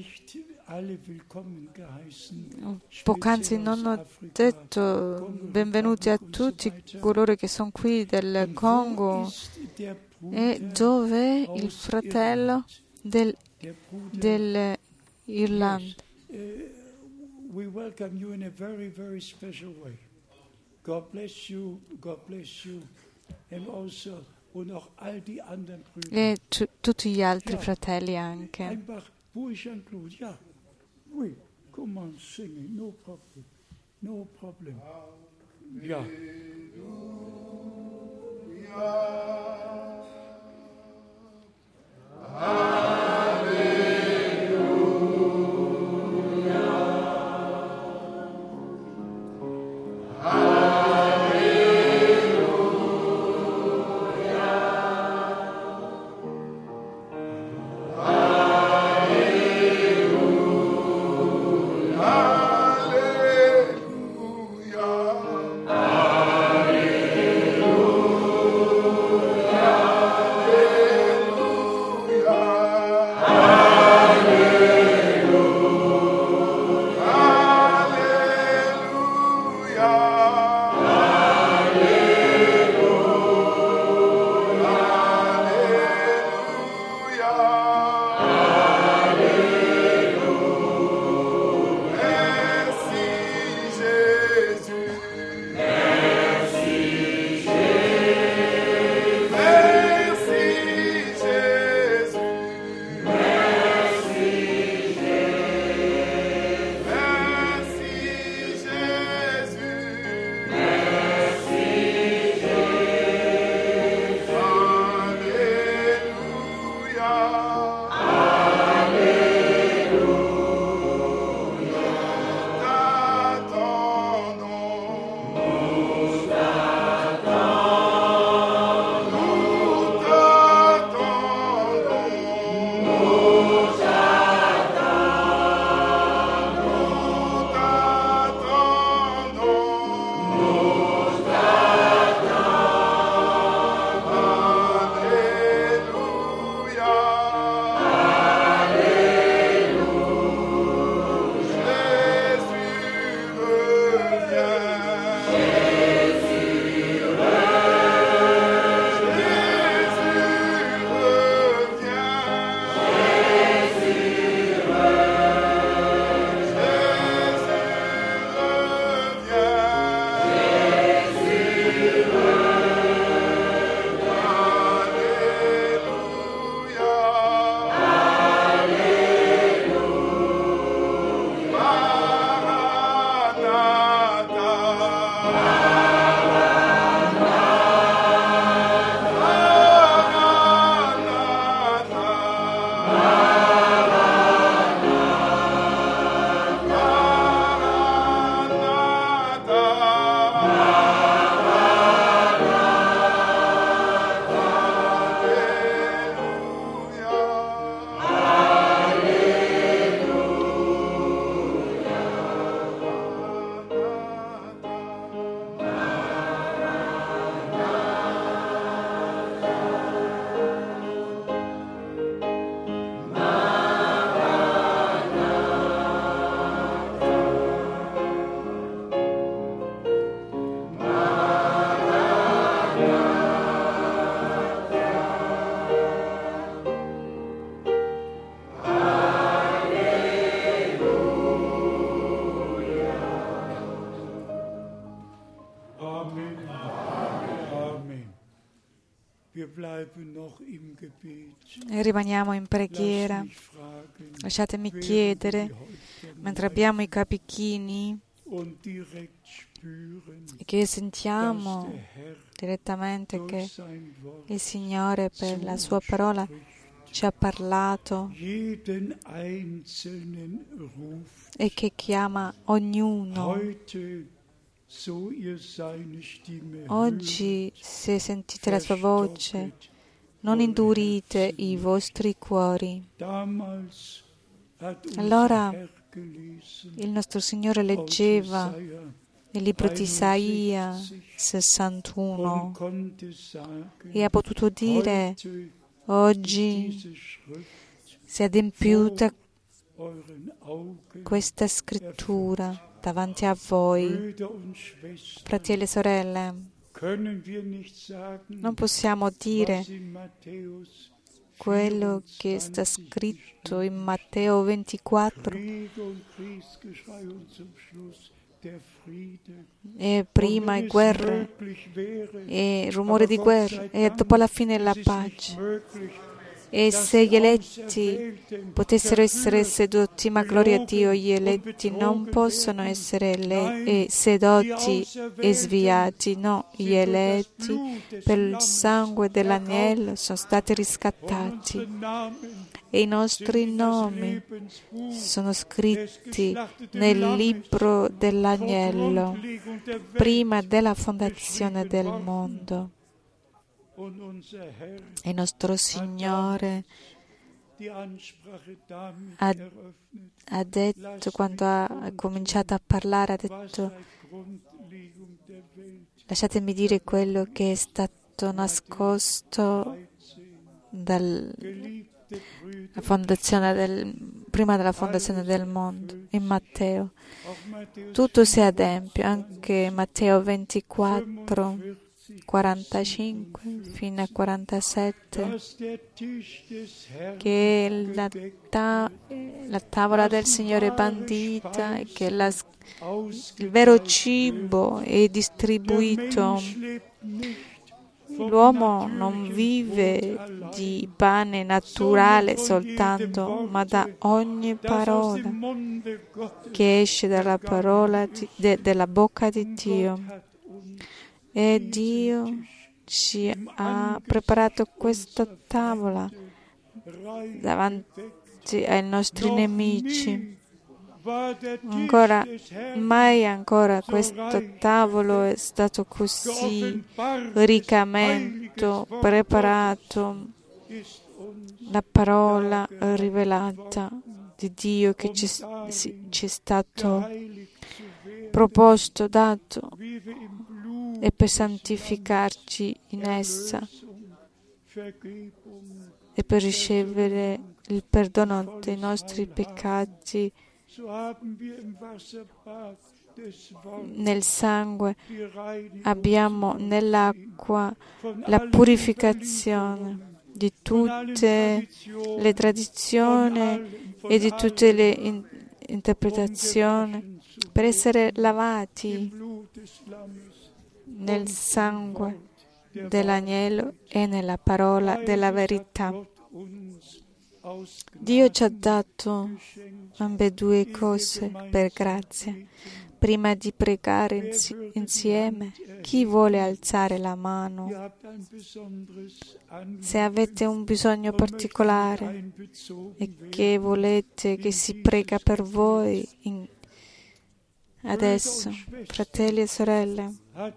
A: Poc'anzi non ho detto benvenuti a tutti coloro che sono qui del Congo. E dove il fratello del, dell'Irlanda?
B: We welcome you in a very, very special way. God bless you, God bless you. And also, und auch all die anderen Brüder.
A: E t- tutti gli altri ja, fratelli anche.
B: Einfach, wo ist Jean-Claude? Ja, oui, come on, sing it, no problem, no problem. Ja.
D: Hallelujah.
A: E rimaniamo in preghiera. Lasciatemi chiedere, mentre abbiamo i capi chini, che sentiamo direttamente che il Signore per la Sua parola ci ha parlato e che chiama ognuno. Oggi, se sentite la Sua voce, non indurite i vostri cuori. Allora il nostro Signore leggeva il libro di Isaia sessantuno e ha potuto dire: oggi si è adempiuta questa scrittura davanti a voi. Fratelli e sorelle, non possiamo dire quello che sta scritto in Matteo ventiquattro e prima guerre e rumore di guerra e dopo alla fine la pace. E se gli eletti potessero essere sedotti, ma gloria a Dio, gli eletti non possono essere le- e sedotti e sviati. No, gli eletti per il sangue dell'agnello sono stati riscattati e i nostri nomi sono scritti nel libro dell'agnello prima della fondazione del mondo. E il nostro Signore ha, ha detto, quando ha cominciato a parlare, ha detto: lasciatemi dire quello che è stato nascosto dalla fondazione del, prima della fondazione del mondo, in Matteo. Tutto si adempie, anche Matteo ventiquattro, quarantacinque fino a quarantasette, che la, ta- la tavola del Signore è bandita e che la, il vero cibo è distribuito. L'uomo non vive di pane naturale soltanto, ma da ogni parola che esce dalla parola di, de, della bocca di Dio. E Dio ci ha preparato questa tavola davanti ai nostri nemici. Ancora, mai ancora questo tavolo è stato così riccamente preparato. La parola rivelata di Dio che ci, ci è stato proposto, dato, e per santificarci in essa e per ricevere il perdono dei nostri peccati. Nel sangue abbiamo nell'acqua la purificazione di tutte le tradizioni e di tutte le in- interpretazioni, per essere lavati nel sangue dell'agnello e nella parola della verità. Dio ci ha dato ambedue cose per grazia. Prima di pregare insieme, chi vuole alzare la mano? Se avete un bisogno particolare e che volete che si prega per voi in adesso, fratelli e sorelle,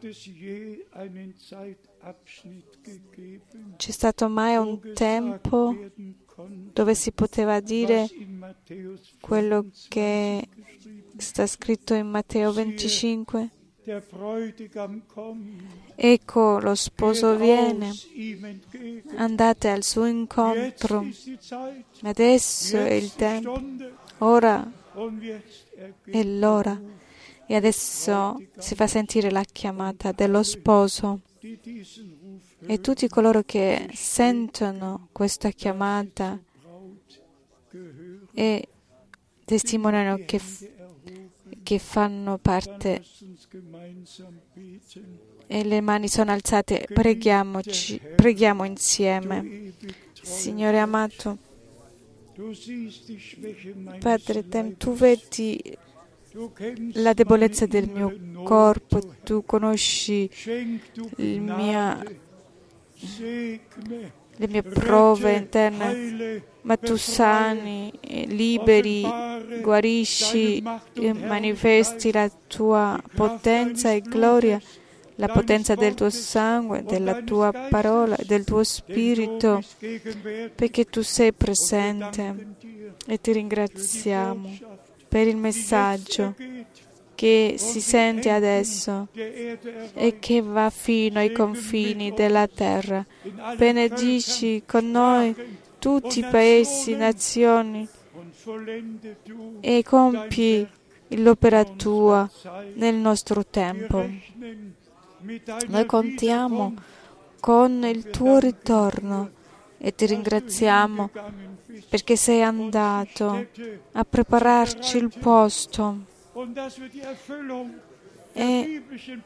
A: c'è stato mai un tempo dove si poteva dire quello che sta scritto in Matteo venticinque? Ecco, lo sposo viene, andate al suo incontro. Adesso è il tempo, ora è l'ora. E adesso si fa sentire la chiamata dello sposo. E tutti coloro che sentono questa chiamata e testimoniano che, che fanno parte e le mani sono alzate. Preghiamoci, preghiamo insieme. Signore amato, Padre eterno, tu vedi la debolezza del mio corpo, tu conosci il mia, le mie prove interne, ma tu sani, liberi, guarisci, manifesti la tua potenza e gloria, la potenza del tuo sangue, della tua parola, del tuo spirito, perché tu sei presente e ti ringraziamo per il messaggio che si sente adesso e che va fino ai confini della terra. Benedici con noi tutti i paesi, nazioni e compi l'opera tua nel nostro tempo. Noi contiamo con il tuo ritorno e ti ringraziamo perché sei andato a prepararci il posto e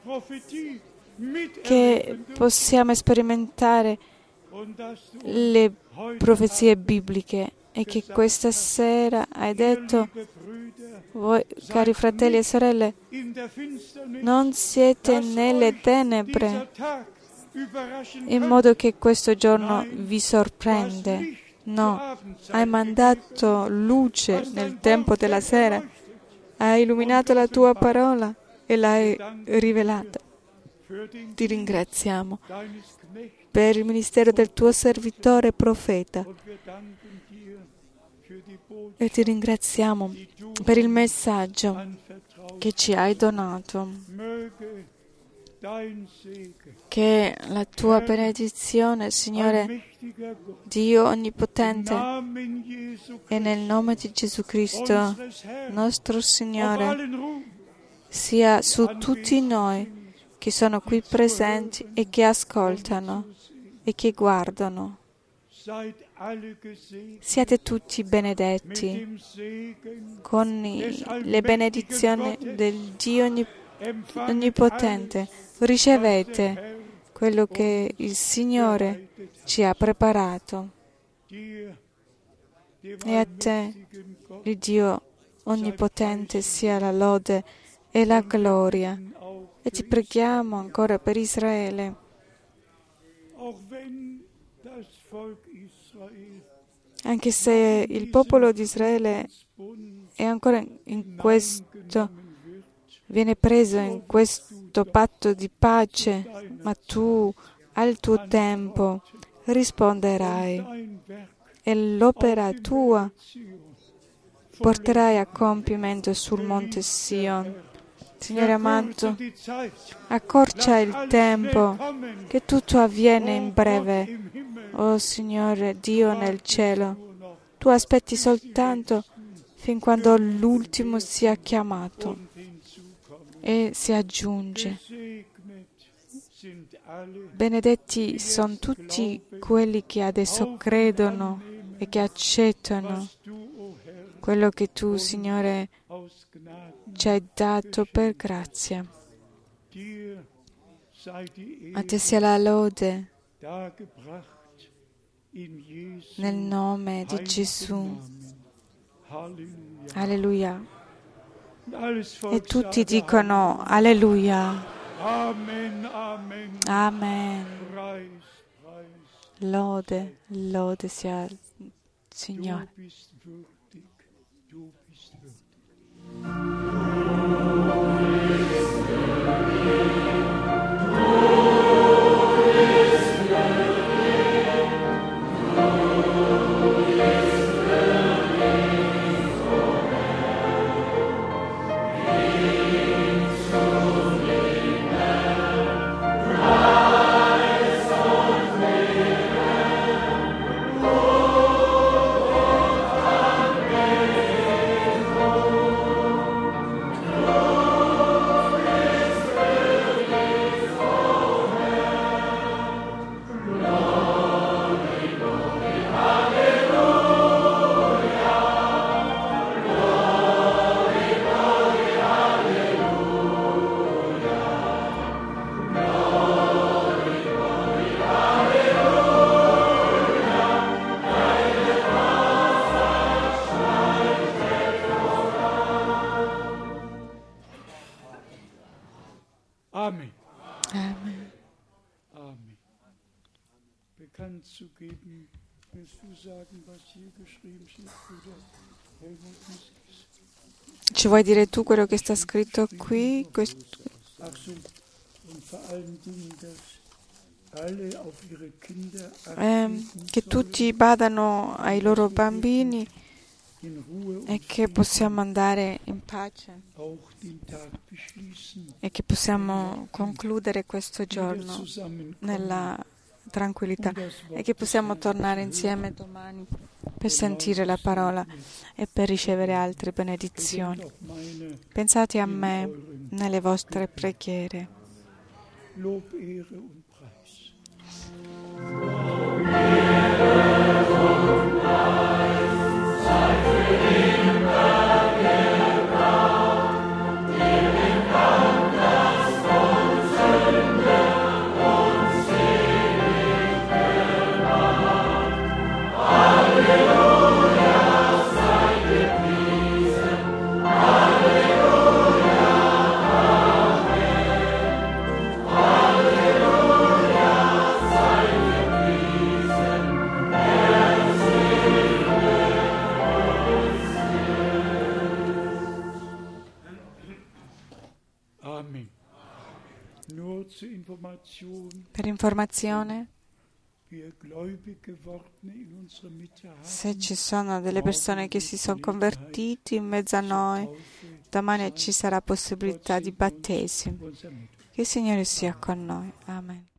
A: che possiamo sperimentare le profezie bibliche e che questa sera hai detto: voi, cari fratelli e sorelle, non siete nelle tenebre, in modo che questo giorno vi sorprende. No, hai mandato luce nel tempo della sera, hai illuminato la tua parola e l'hai rivelata. Ti ringraziamo per il ministero del tuo servitore profeta e ti ringraziamo per il messaggio che ci hai donato. Che la tua benedizione, Signore Dio Onnipotente, e nel nome di Gesù Cristo, nostro Signore, sia su tutti noi che sono qui presenti e che ascoltano e che guardano. Siate tutti benedetti con le benedizioni del Dio Onnipotente. Ricevete quello che il Signore ci ha preparato. E a te, il Dio Onnipotente, sia la lode e la gloria. E ti preghiamo ancora per Israele. Anche se il popolo di Israele è ancora in questo, viene preso in questo patto di pace, ma tu al tuo tempo risponderai e l'opera tua porterai a compimento sul monte Sion. Signore amato, accorcia il tempo, che tutto avviene in breve. Oh Signore Dio nel cielo, tu aspetti soltanto fin quando l'ultimo sia chiamato e si aggiunge. Benedetti sono tutti quelli che adesso credono e che accettano quello che tu, Signore, ci hai dato per grazia. A te sia la lode nel nome di Gesù. Alleluia. E tutti dicono Alleluia. Amen. Lode, lode sia al Signore.
B: geben. Willst du sagen, was hier geschrieben steht, Bruder Helmut Miskis?
A: Ci vuoi dire tu quello che sta scritto qui? Questo... Eh, che tutti badano ai loro bambini e che possiamo andare in pace e che possiamo concludere questo giorno nella tranquillità e che possiamo tornare insieme domani per sentire la parola e per ricevere altre benedizioni. Pensate a me nelle vostre preghiere. Per informazione, se ci sono delle persone che si sono convertiti in mezzo a noi, domani ci sarà possibilità di battesimo. Che il Signore sia con noi. Amen.